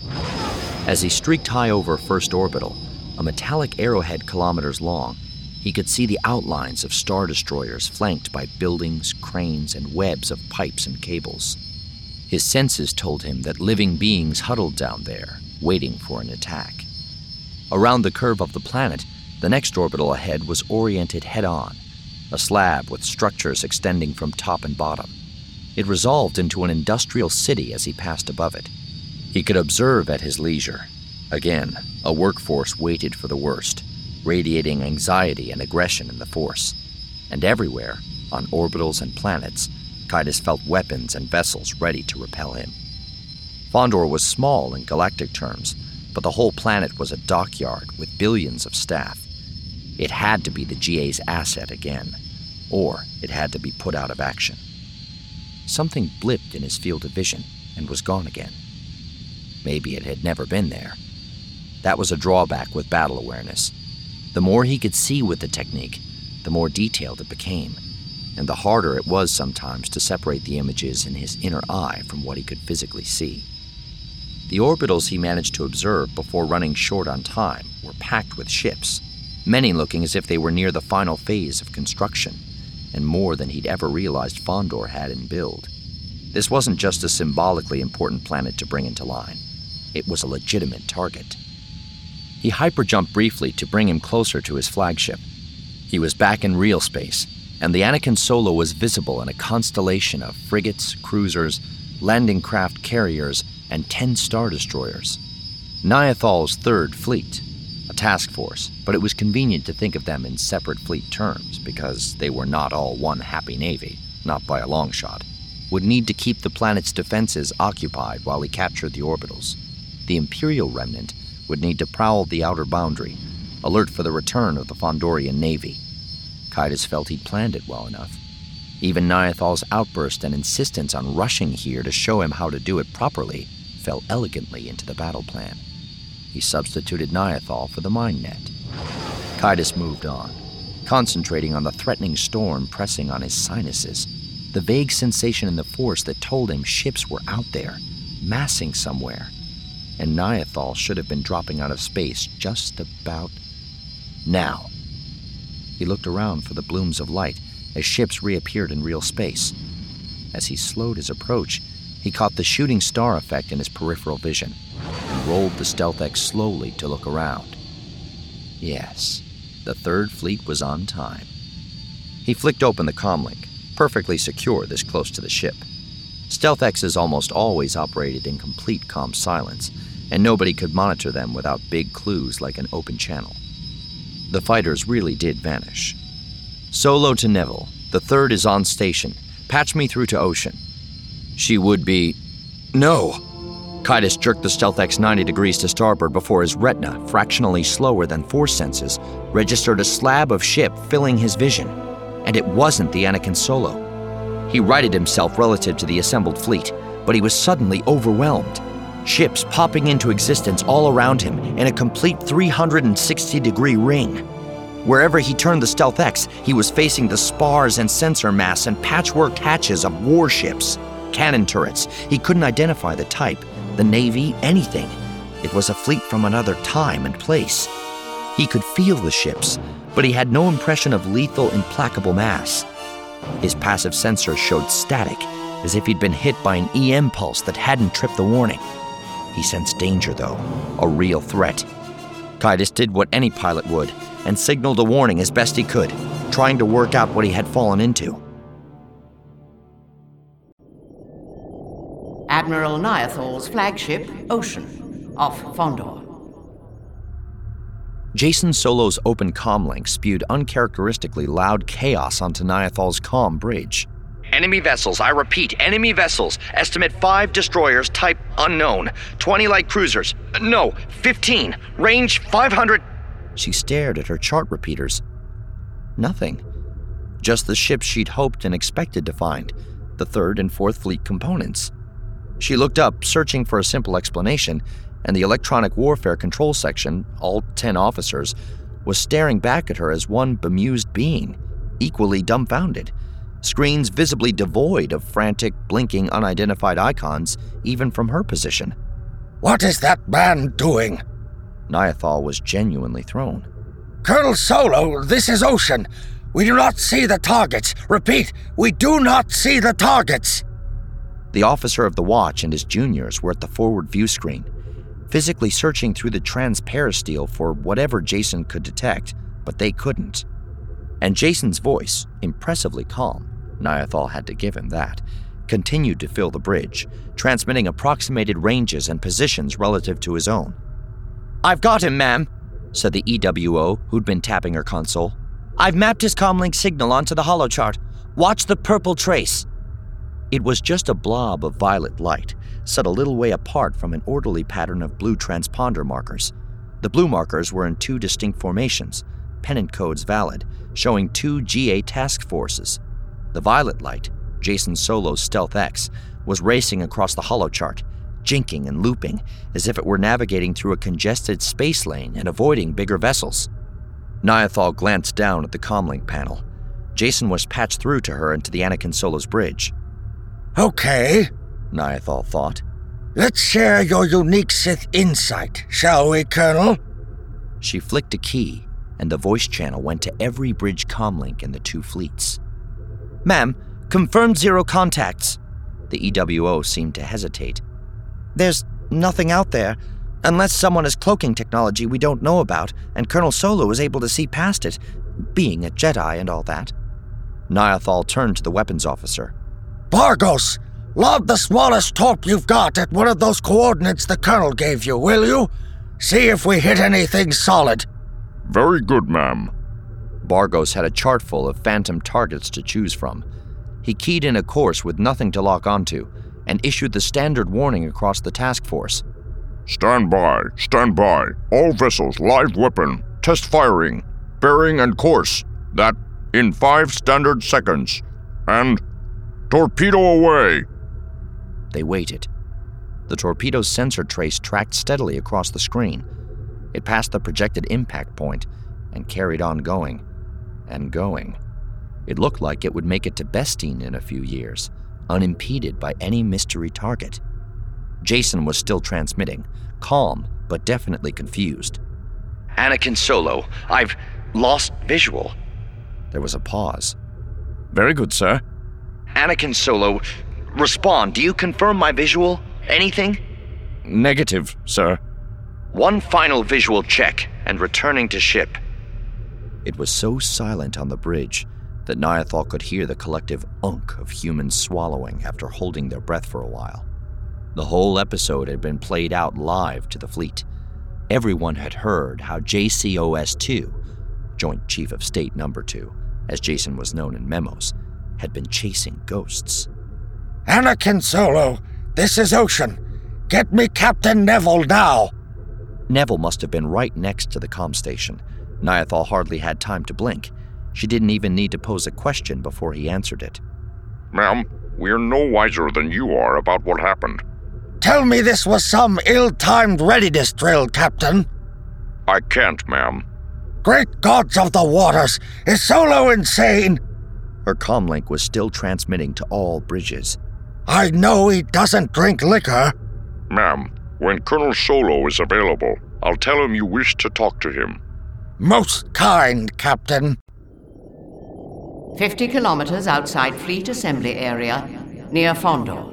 As he streaked high over first orbital, a metallic arrowhead kilometers long, he could see the outlines of star destroyers flanked by buildings, cranes, and webs of pipes and cables. His senses told him that living beings huddled down there, waiting for an attack. Around the curve of the planet, the next orbital ahead was oriented head-on, a slab with structures extending from top and bottom. It resolved into an industrial city as he passed above it. He could observe at his leisure. Again, a workforce waited for the worst, radiating anxiety and aggression in the Force. And everywhere, on orbitals and planets, Kaitis felt weapons and vessels ready to repel him. Fondor was small in galactic terms, but the whole planet was a dockyard with billions of staff. It had to be the GA's asset again, or it had to be put out of action. Something blipped in his field of vision and was gone again. Maybe it had never been there. That was a drawback with battle awareness. The more he could see with the technique, the more detailed it became, and the harder it was sometimes to separate the images in his inner eye from what he could physically see. The orbitals he managed to observe before running short on time were packed with ships, many looking as if they were near the final phase of construction, and more than he'd ever realized Fondor had in build. This wasn't just a symbolically important planet to bring into line. It was a legitimate target. He hyperjumped briefly to bring him closer to his flagship. He was back in real space, and the Anakin Solo was visible in a constellation of frigates, cruisers, landing craft carriers, and 10 Star Destroyers. Niathal's Third Fleet, a task force, but it was convenient to think of them in separate fleet terms because they were not all one happy navy, not by a long shot, would need to keep the planet's defenses occupied while he captured the orbitals. The Imperial remnant would need to prowl the outer boundary, alert for the return of the Fondorian Navy. Kaitis felt he'd planned it well enough. Even Niathal's outburst and insistence on rushing here to show him how to do it properly fell elegantly into the battle plan. He substituted Niathal for the mine net. Kaitis moved on, concentrating on the threatening storm pressing on his sinuses, the vague sensation in the force that told him ships were out there, massing somewhere, and Niathal should have been dropping out of space just about now. He looked around for the blooms of light as ships reappeared in real space. As he slowed his approach, he caught the shooting star effect in his peripheral vision and rolled the StealthX slowly to look around. Yes, the Third Fleet was on time. He flicked open the comlink, perfectly secure this close to the ship. StealthXs almost always operated in complete calm silence, and nobody could monitor them without big clues like an open channel. The fighters really did vanish. Solo to Neville, the Third is on station. Patch me through to Ocean. She would be... No! Kaitis jerked the StealthX 90 degrees to starboard before his retina, fractionally slower than force senses, registered a slab of ship filling his vision. And it wasn't the Anakin Solo. He righted himself relative to the assembled fleet, but he was suddenly overwhelmed. Ships popping into existence all around him in a complete 360-degree ring. Wherever he turned the StealthX, he was facing the spars and sensor masts and patchworked hatches of warships, cannon turrets. He couldn't identify the type, the Navy, anything. It was a fleet from another time and place. He could feel the ships, but he had no impression of lethal, implacable mass. His passive sensors showed static, as if he'd been hit by an EM pulse that hadn't tripped the warning. He sensed danger, though, a real threat. Kaitis did what any pilot would, and signaled a warning as best he could, trying to work out what he had fallen into. Admiral Niathal's flagship, Ocean, off Fondor. Jacen Solo's open comlink spewed uncharacteristically loud chaos onto Niathal's comm bridge. Enemy vessels, I repeat, enemy vessels. Estimate 5 destroyers, type unknown. 20 light cruisers. No, 15. Range 500... She stared at her chart repeaters. Nothing. Just the ships she'd hoped and expected to find, the Third and Fourth Fleet components. She looked up, searching for a simple explanation, and the electronic warfare control section, all 10 officers, was staring back at her as one bemused being, equally dumbfounded. Screens visibly devoid of frantic, blinking, unidentified icons, even from her position. What is that man doing? Niathal was genuinely thrown. Colonel Solo, this is Ocean. We do not see the targets. Repeat, we do not see the targets. The officer of the watch and his juniors were at the forward view screen, physically searching through the transparisteel for whatever Jacen could detect, but they couldn't. And Jacen's voice, impressively calm, Niathal had to give him that, continued to fill the bridge, transmitting approximated ranges and positions relative to his own. "I've got him, ma'am," said the EWO, who'd been tapping her console. "I've mapped his comlink signal onto the holochart. Watch the purple trace." It was just a blob of violet light, set a little way apart from an orderly pattern of blue transponder markers. The blue markers were in 2 distinct formations, pennant codes valid, showing 2 GA task forces. The violet light, Jacen Solo's StealthX, was racing across the holochart, jinking and looping as if it were navigating through a congested space lane and avoiding bigger vessels. Niathal glanced down at the comlink panel. Jacen was patched through to her into the Anakin Solo's bridge. Okay, Niathal thought. Let's share your unique Sith insight, shall we, Colonel? She flicked a key, and the voice channel went to every bridge comlink in the 2 fleets. "Ma'am, confirmed 0 contacts." The EWO seemed to hesitate. "There's nothing out there, unless someone has cloaking technology we don't know about, and Colonel Solo is able to see past it, being a Jedi and all that." Niathal turned to the weapons officer. Bargos, lob the smallest torp you've got at one of those coordinates the Colonel gave you, will you? See if we hit anything solid. Very good, ma'am. Bargos had a chart full of phantom targets to choose from. He keyed in a course with nothing to lock onto, and issued the standard warning across the task force. Stand by, stand by. All vessels, live weapon, test firing, bearing and course. That in 5 standard seconds. And torpedo away! They waited. The torpedo's sensor trace tracked steadily across the screen. It passed the projected impact point and carried on going and going. It looked like it would make it to Bestine in a few years, unimpeded by any mystery target. Jason was still transmitting, calm but definitely confused. Anakin Solo, I've lost visual. There was a pause. Very good, sir. Anakin Solo, respond. Do you confirm my visual? Anything? Negative, sir. One final visual check and returning to ship. It was so silent on the bridge that Niathal could hear the collective unk of humans swallowing after holding their breath for a while. The whole episode had been played out live to the fleet. Everyone had heard how JCOS-2, Joint Chief of State No. 2, as Jason was known in memos, had been chasing ghosts. Anakin Solo, this is Ocean. Get me Captain Neville now. Neville must have been right next to the comm station. Niathal hardly had time to blink. She didn't even need to pose a question before he answered it. Ma'am, we're no wiser than you are about what happened. Tell me this was some ill-timed readiness drill, Captain. I can't, ma'am. Great gods of the waters! Is Solo insane? Her comlink was still transmitting to all bridges. I know he doesn't drink liquor. Ma'am, when Colonel Solo is available, I'll tell him you wish to talk to him. Most kind, Captain. 50 kilometers outside Fleet Assembly Area, near Fondor.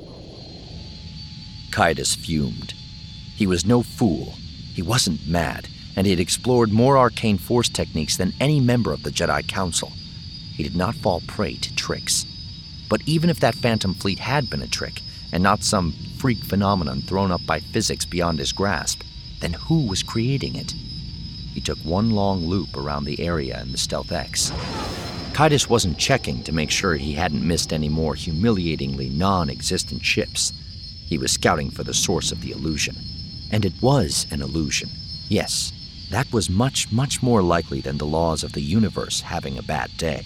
Kaidus fumed. He was no fool. He wasn't mad, and he had explored more arcane force techniques than any member of the Jedi Council. He did not fall prey to tricks. But even if that Phantom fleet had been a trick, and not some freak phenomenon thrown up by physics beyond his grasp, then who was creating it? He took one long loop around the area in the Stealth X. Kaidus wasn't checking to make sure he hadn't missed any more humiliatingly non-existent ships. He was scouting for the source of the illusion. And it was an illusion. Yes, that was much, much more likely than the laws of the universe having a bad day.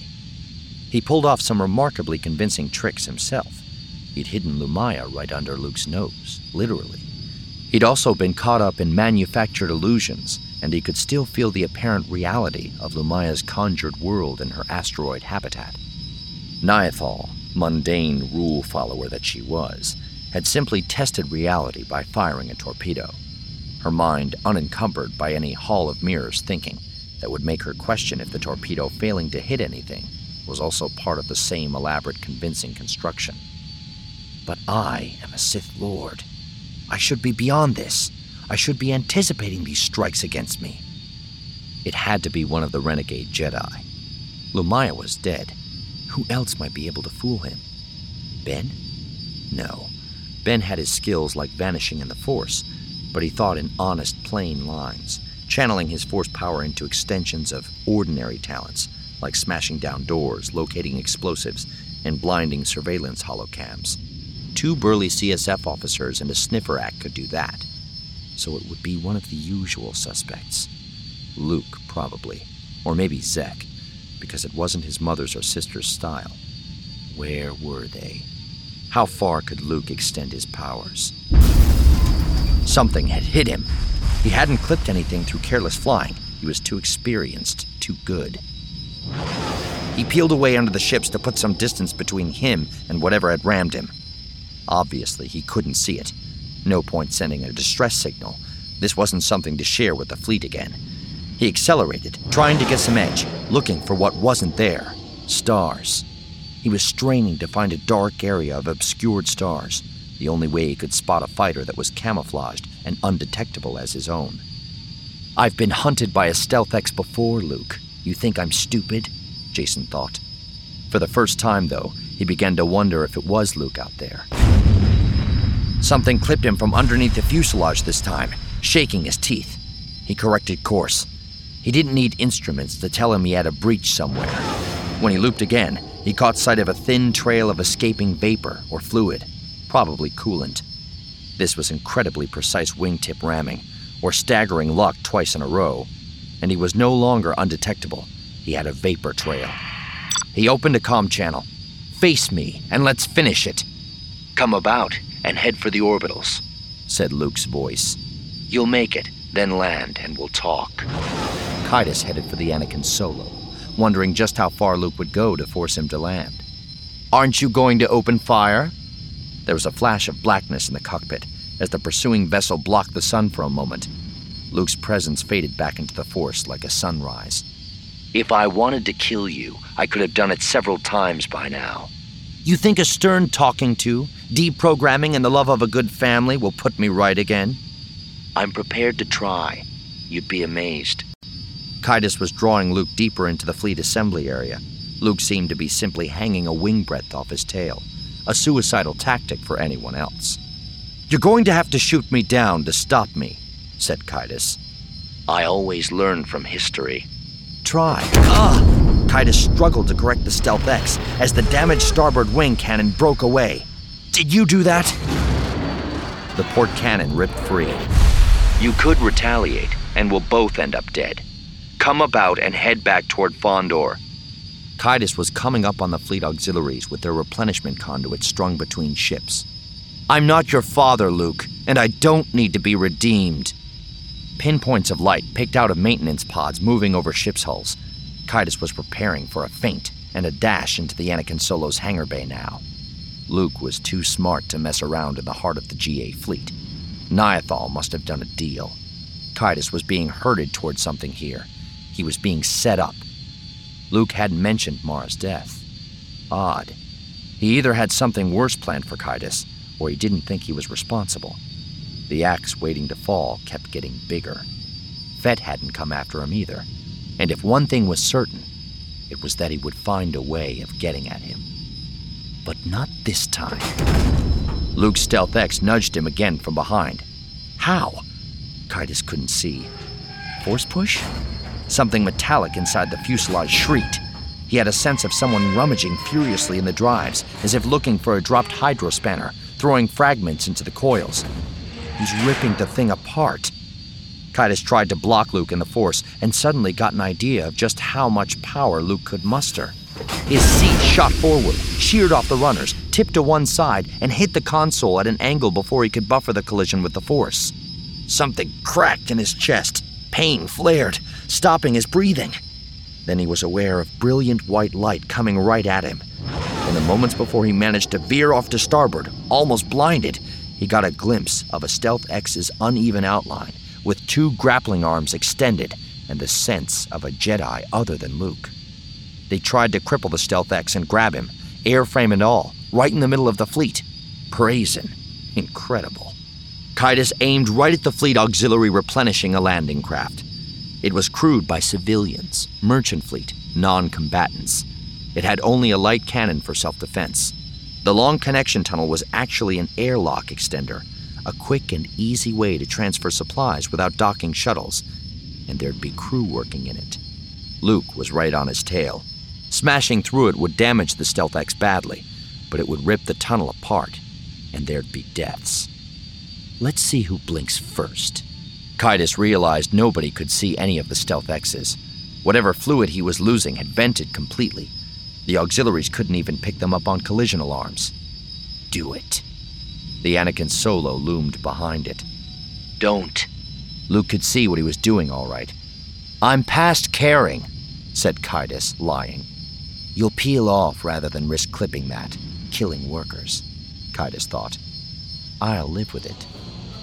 He pulled off some remarkably convincing tricks himself. He'd hidden Lumiya right under Luke's nose, literally. He'd also been caught up in manufactured illusions, and he could still feel the apparent reality of Lumiya's conjured world in her asteroid habitat. Niathal, mundane rule follower that she was, had simply tested reality by firing a torpedo, her mind unencumbered by any Hall of Mirrors thinking that would make her question if the torpedo failing to hit anything was also part of the same elaborate convincing construction. But I am a Sith Lord. I should be beyond this. I should be anticipating these strikes against me. It had to be one of the renegade Jedi. Lumiya was dead. Who else might be able to fool him? Ben? No. Ben had his skills like vanishing in the Force, but he thought in honest, plain lines, channeling his Force power into extensions of ordinary talents, like smashing down doors, locating explosives, and blinding surveillance holocams. 2 burly CSF officers and a sniffer act could do that. So it would be one of the usual suspects. Luke, probably. Or maybe Zek, because it wasn't his mother's or sister's style. Where were they? How far could Luke extend his powers? Something had hit him. He hadn't clipped anything through careless flying. He was too experienced, too good. He peeled away under the ships to put some distance between him and whatever had rammed him. Obviously, he couldn't see it. No point sending a distress signal. This wasn't something to share with the fleet again. He accelerated, trying to get some edge, looking for what wasn't there. Stars. He was straining to find a dark area of obscured stars, the only way he could spot a fighter that was camouflaged and undetectable as his own. I've been hunted by a Stealth X before, Luke. You think I'm stupid? Jason thought. For the first time, though, he began to wonder if it was Luke out there. Something clipped him from underneath the fuselage this time, shaking his teeth. He corrected course. He didn't need instruments to tell him he had a breach somewhere. When he looped again, he caught sight of a thin trail of escaping vapor or fluid, probably coolant. This was incredibly precise wingtip ramming, or staggering luck twice in a row, and he was no longer undetectable. He had a vapor trail. He opened a comm channel. face me and let's finish it." "Come about and head for the orbitals," said Luke's voice. "You'll make it, then land and we'll talk." Kaitis headed for the Anakin Solo, wondering just how far Luke would go to force him to land. "Aren't you going to open fire?" There was a flash of blackness in the cockpit as the pursuing vessel blocked the sun for a moment. Luke's presence faded back into the Force like a sunrise. "If I wanted to kill you, I could have done it several times by now." "You think a stern talking to, deprogramming, and the love of a good family will put me right again?" "I'm prepared to try. You'd be amazed." Kaitis was drawing Luke deeper into the fleet assembly area. Luke seemed to be simply hanging a wing breadth off his tail, a suicidal tactic for anyone else. "You're going to have to shoot me down to stop me," said Kaitis. "I always learn from history." "Try." Kaitis struggled to correct the Stealth X as the damaged starboard wing cannon broke away. "Did you do that?" The port cannon ripped free. "You could retaliate, and we'll both end up dead. Come about and head back toward Fondor." Kaitis was coming up on the fleet auxiliaries with their replenishment conduits strung between ships. "I'm not your father, Luke, and I don't need to be redeemed." Pinpoints of light picked out of maintenance pods moving over ship's hulls. Kaitis was preparing for a feint and a dash into the Anakin Solo's hangar bay now. Luke was too smart to mess around in the heart of the GA fleet. Niathal must have done a deal. Kaitis was being herded toward something here. He was being set up. Luke hadn't mentioned Mara's death. Odd. He either had something worse planned for Kaitis, or he didn't think he was responsible. The axe waiting to fall kept getting bigger. Fett hadn't come after him either, and if one thing was certain, it was that he would find a way of getting at him. But not this time. Luke's Stealth X nudged him again from behind. How? Kaitis couldn't see. Force push? Something metallic inside the fuselage shrieked. He had a sense of someone rummaging furiously in the drives, as if looking for a dropped hydrospanner, throwing fragments into the coils. He's ripping the thing apart. Kaitis tried to block Luke in the Force and suddenly got an idea of just how much power Luke could muster. His seat shot forward, sheared off the runners, tipped to one side, and hit the console at an angle before he could buffer the collision with the Force. Something cracked in his chest. Pain flared, stopping his breathing. Then he was aware of brilliant white light coming right at him. In the moments before he managed to veer off to starboard, almost blinded, he got a glimpse of a Stealth X's uneven outline, with two grappling arms extended and the sense of a Jedi other than Luke. They tried to cripple the Stealth X and grab him, airframe and all, right in the middle of the fleet. Brazen. Incredible. Kaitis aimed right at the fleet auxiliary replenishing a landing craft. It was crewed by civilians, merchant fleet, non-combatants. It had only a light cannon for self-defense. The long connection tunnel was actually an airlock extender, a quick and easy way to transfer supplies without docking shuttles, and there'd be crew working in it. Luke was right on his tail. Smashing through it would damage the Stealth X badly, but it would rip the tunnel apart, and there'd be deaths. Let's see who blinks first. Kaitis realized nobody could see any of the Stealth X's. Whatever fluid he was losing had vented completely. The auxiliaries couldn't even pick them up on collision alarms. Do it. The Anakin Solo loomed behind it. Don't. Luke could see what he was doing all right. I'm past caring, said Kaitis, lying. You'll peel off rather than risk clipping that, killing workers, Kaitis thought. I'll live with it.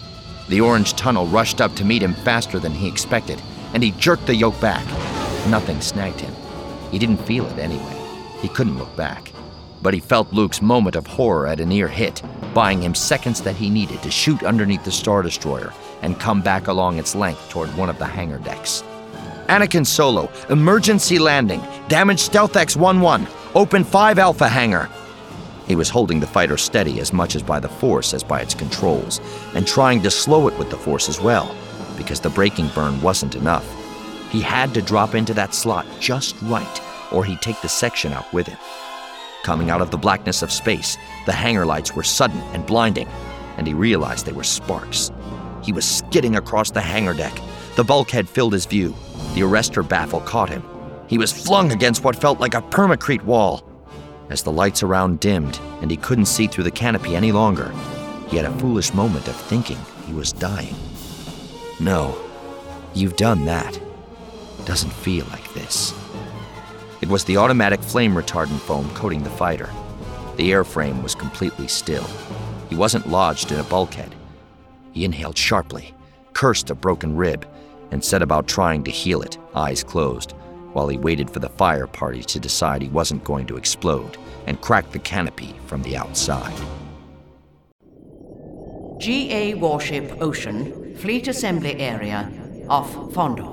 The orange tunnel rushed up to meet him faster than he expected, and he jerked the yoke back. Nothing snagged him. He didn't feel it anyway. He couldn't look back. But he felt Luke's moment of horror at a near hit, buying him seconds that he needed to shoot underneath the Star Destroyer and come back along its length toward one of the hangar decks. Anakin Solo, emergency landing, damaged Stealth X-11, open 5 Alpha hangar. He was holding the fighter steady as much as by the Force as by its controls, and trying to slow it with the Force as well, because the braking burn wasn't enough. He had to drop into that slot just right, or he'd take the section out with him. Coming out of the blackness of space, the hangar lights were sudden and blinding, and he realized they were sparks. He was skidding across the hangar deck. The bulkhead filled his view. The arrestor baffle caught him. He was flung against what felt like a permacrete wall. As the lights around dimmed and he couldn't see through the canopy any longer, he had a foolish moment of thinking he was dying. No, you've done that. Doesn't feel like this. It was the automatic flame retardant foam coating the fighter. The airframe was completely still. He wasn't lodged in a bulkhead. He inhaled sharply, cursed a broken rib, and set about trying to heal it, eyes closed, while he waited for the fire party to decide he wasn't going to explode and crack the canopy from the outside. GA Warship Ocean, Fleet Assembly Area, off Fondor.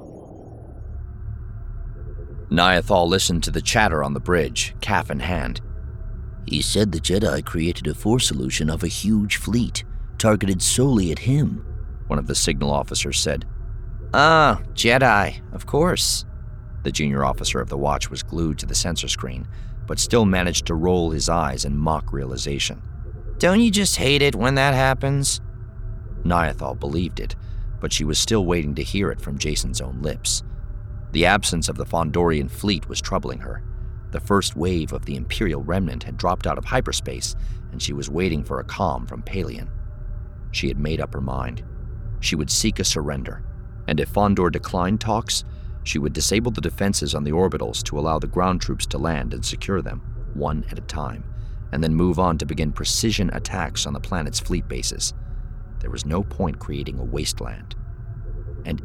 Niathal listened to the chatter on the bridge, calf in hand. He said the Jedi created a force solution of a huge fleet, targeted solely at him, one of the signal officers said. Ah, Jedi, of course. The junior officer of the watch was glued to the sensor screen, but still managed to roll his eyes in mock realization. Don't you just hate it when that happens? Niathal believed it, but she was still waiting to hear it from Jason's own lips. The absence of the Fondorian fleet was troubling her. The first wave of the Imperial remnant had dropped out of hyperspace, and she was waiting for a comm from Paleon. She had made up her mind. She would seek a surrender, and if Fondor declined talks, she would disable the defenses on the orbitals to allow the ground troops to land and secure them, one at a time, and then move on to begin precision attacks on the planet's fleet bases. There was no point creating a wasteland. And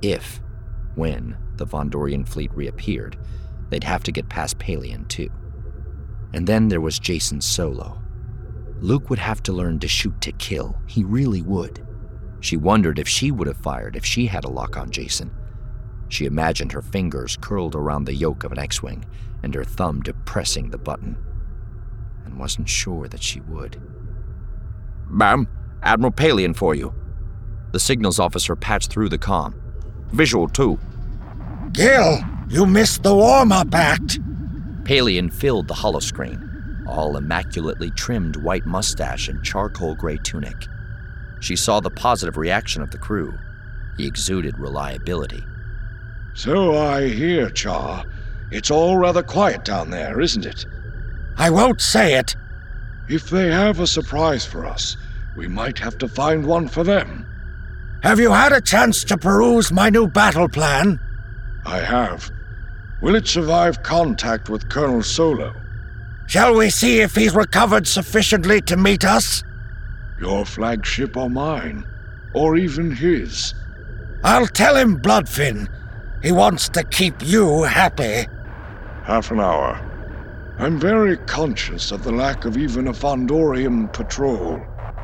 when the Fondorian fleet reappeared, they'd have to get past Paleon too. And then there was Jacen Solo. Luke would have to learn to shoot to kill. He really would. She wondered if she would have fired if she had a lock on Jacen. She imagined her fingers curled around the yoke of an X-Wing and her thumb depressing the button, and wasn't sure that she would. Ma'am, Admiral Paleon for you. The signals officer patched through the comm. Visual, too. Gil, you missed the warm-up act. Paleon filled the holoscreen, all immaculately trimmed white mustache and charcoal gray tunic. She saw the positive reaction of the crew. He exuded reliability. So I hear, Char. It's all rather quiet down there, isn't it? I won't say it. If they have a surprise for us, we might have to find one for them. Have you had a chance to peruse my new battle plan? I have. Will it survive contact with Colonel Solo? Shall we see if he's recovered sufficiently to meet us? Your flagship or mine? Or even his? I'll tell him, Bloodfin. He wants to keep you happy. Half an hour. I'm very conscious of the lack of even a Fondorian patrol.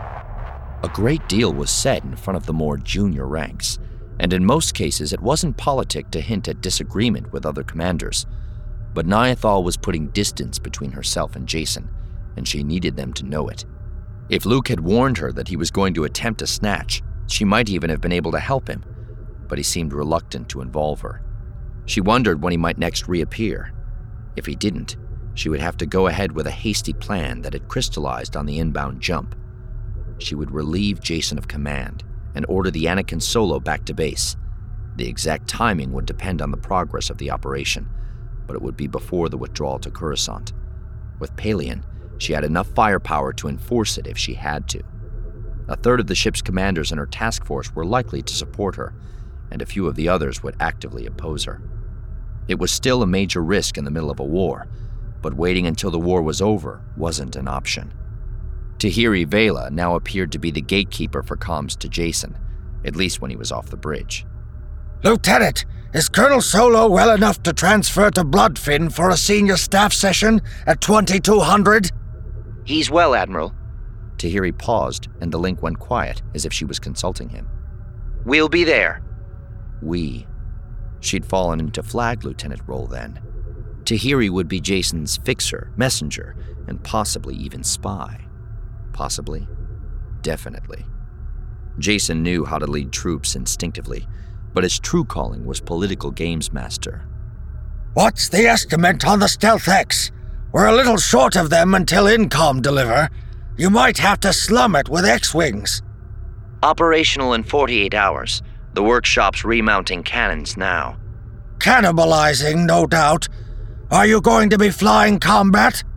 A great deal was said in front of the more junior ranks, and in most cases it wasn't politic to hint at disagreement with other commanders. But Niathal was putting distance between herself and Jacen, and she needed them to know it. If Luke had warned her that he was going to attempt a snatch, she might even have been able to help him, but he seemed reluctant to involve her. She wondered when he might next reappear. If he didn't, she would have to go ahead with a hasty plan that had crystallized on the inbound jump. She would relieve Jacen of command and order the Anakin Solo back to base. The exact timing would depend on the progress of the operation, but it would be before the withdrawal to Coruscant. With Paleon, she had enough firepower to enforce it if she had to. A third of the ship's commanders in her task force were likely to support her, and a few of the others would actively oppose her. It was still a major risk in the middle of a war, but waiting until the war was over wasn't an option. Tahiri Vela now appeared to be the gatekeeper for comms to Jacen, at least when he was off the bridge. Lieutenant, is Colonel Solo well enough to transfer to Bloodfin for a senior staff session at 2200? He's well, Admiral. Tahiri paused, and the link went quiet, as if she was consulting him. We'll be there. We. She'd fallen into flag lieutenant role then. Tahiri would be Jacen's fixer, messenger, and possibly even spy. Possibly. Definitely. Jacen knew how to lead troops instinctively, but his true calling was political games master. What's the estimate on the Stealth X? We're a little short of them until Incom deliver. You might have to slum it with X-Wings. Operational in 48 hours. The workshop's remounting cannons now. Cannibalizing, no doubt. Are you going to be flying combat?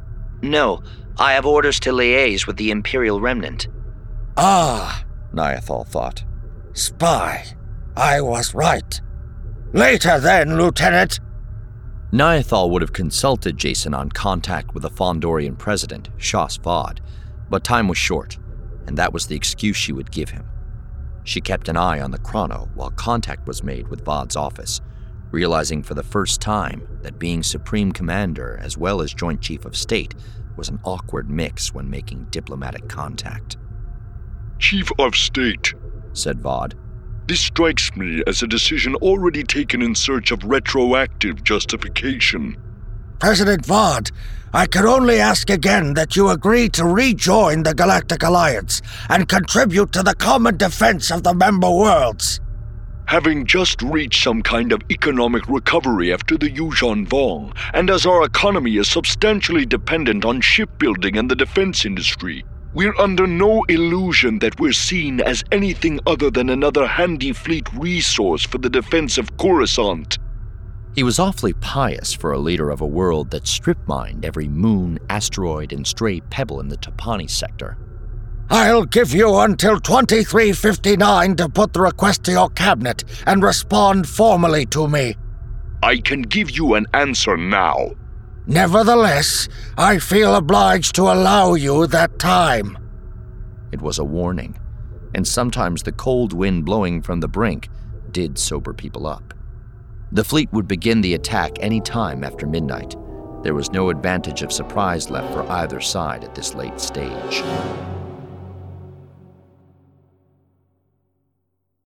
No, I have orders to liaise with the Imperial Remnant. Ah, Niathal thought. Spy. I was right. Later then, Lieutenant. Niathal would have consulted Jason on contact with the Fondorian president, Shas Vod, but time was short, and that was the excuse she would give him. She kept an eye on the chrono while contact was made with Vod's office, realizing for the first time that being Supreme Commander as well as Joint Chief of State was an awkward mix when making diplomatic contact. Chief of State, said Vod. This strikes me as a decision already taken in search of retroactive justification. President Vod, I can only ask again that you agree to rejoin the Galactic Alliance and contribute to the common defense of the member worlds. Having just reached some kind of economic recovery after the Yuuzhan Vong, and as our economy is substantially dependent on shipbuilding and the defense industry, we're under no illusion that we're seen as anything other than another handy fleet resource for the defense of Coruscant. He was awfully pious for a leader of a world that strip-mined every moon, asteroid, and stray pebble in the Topani sector. I'll give you until 2359 to put the request to your cabinet and respond formally to me. I can give you an answer now. Nevertheless, I feel obliged to allow you that time. It was a warning, and sometimes the cold wind blowing from the brink did sober people up. The fleet would begin the attack any time after midnight. There was no advantage of surprise left for either side at this late stage.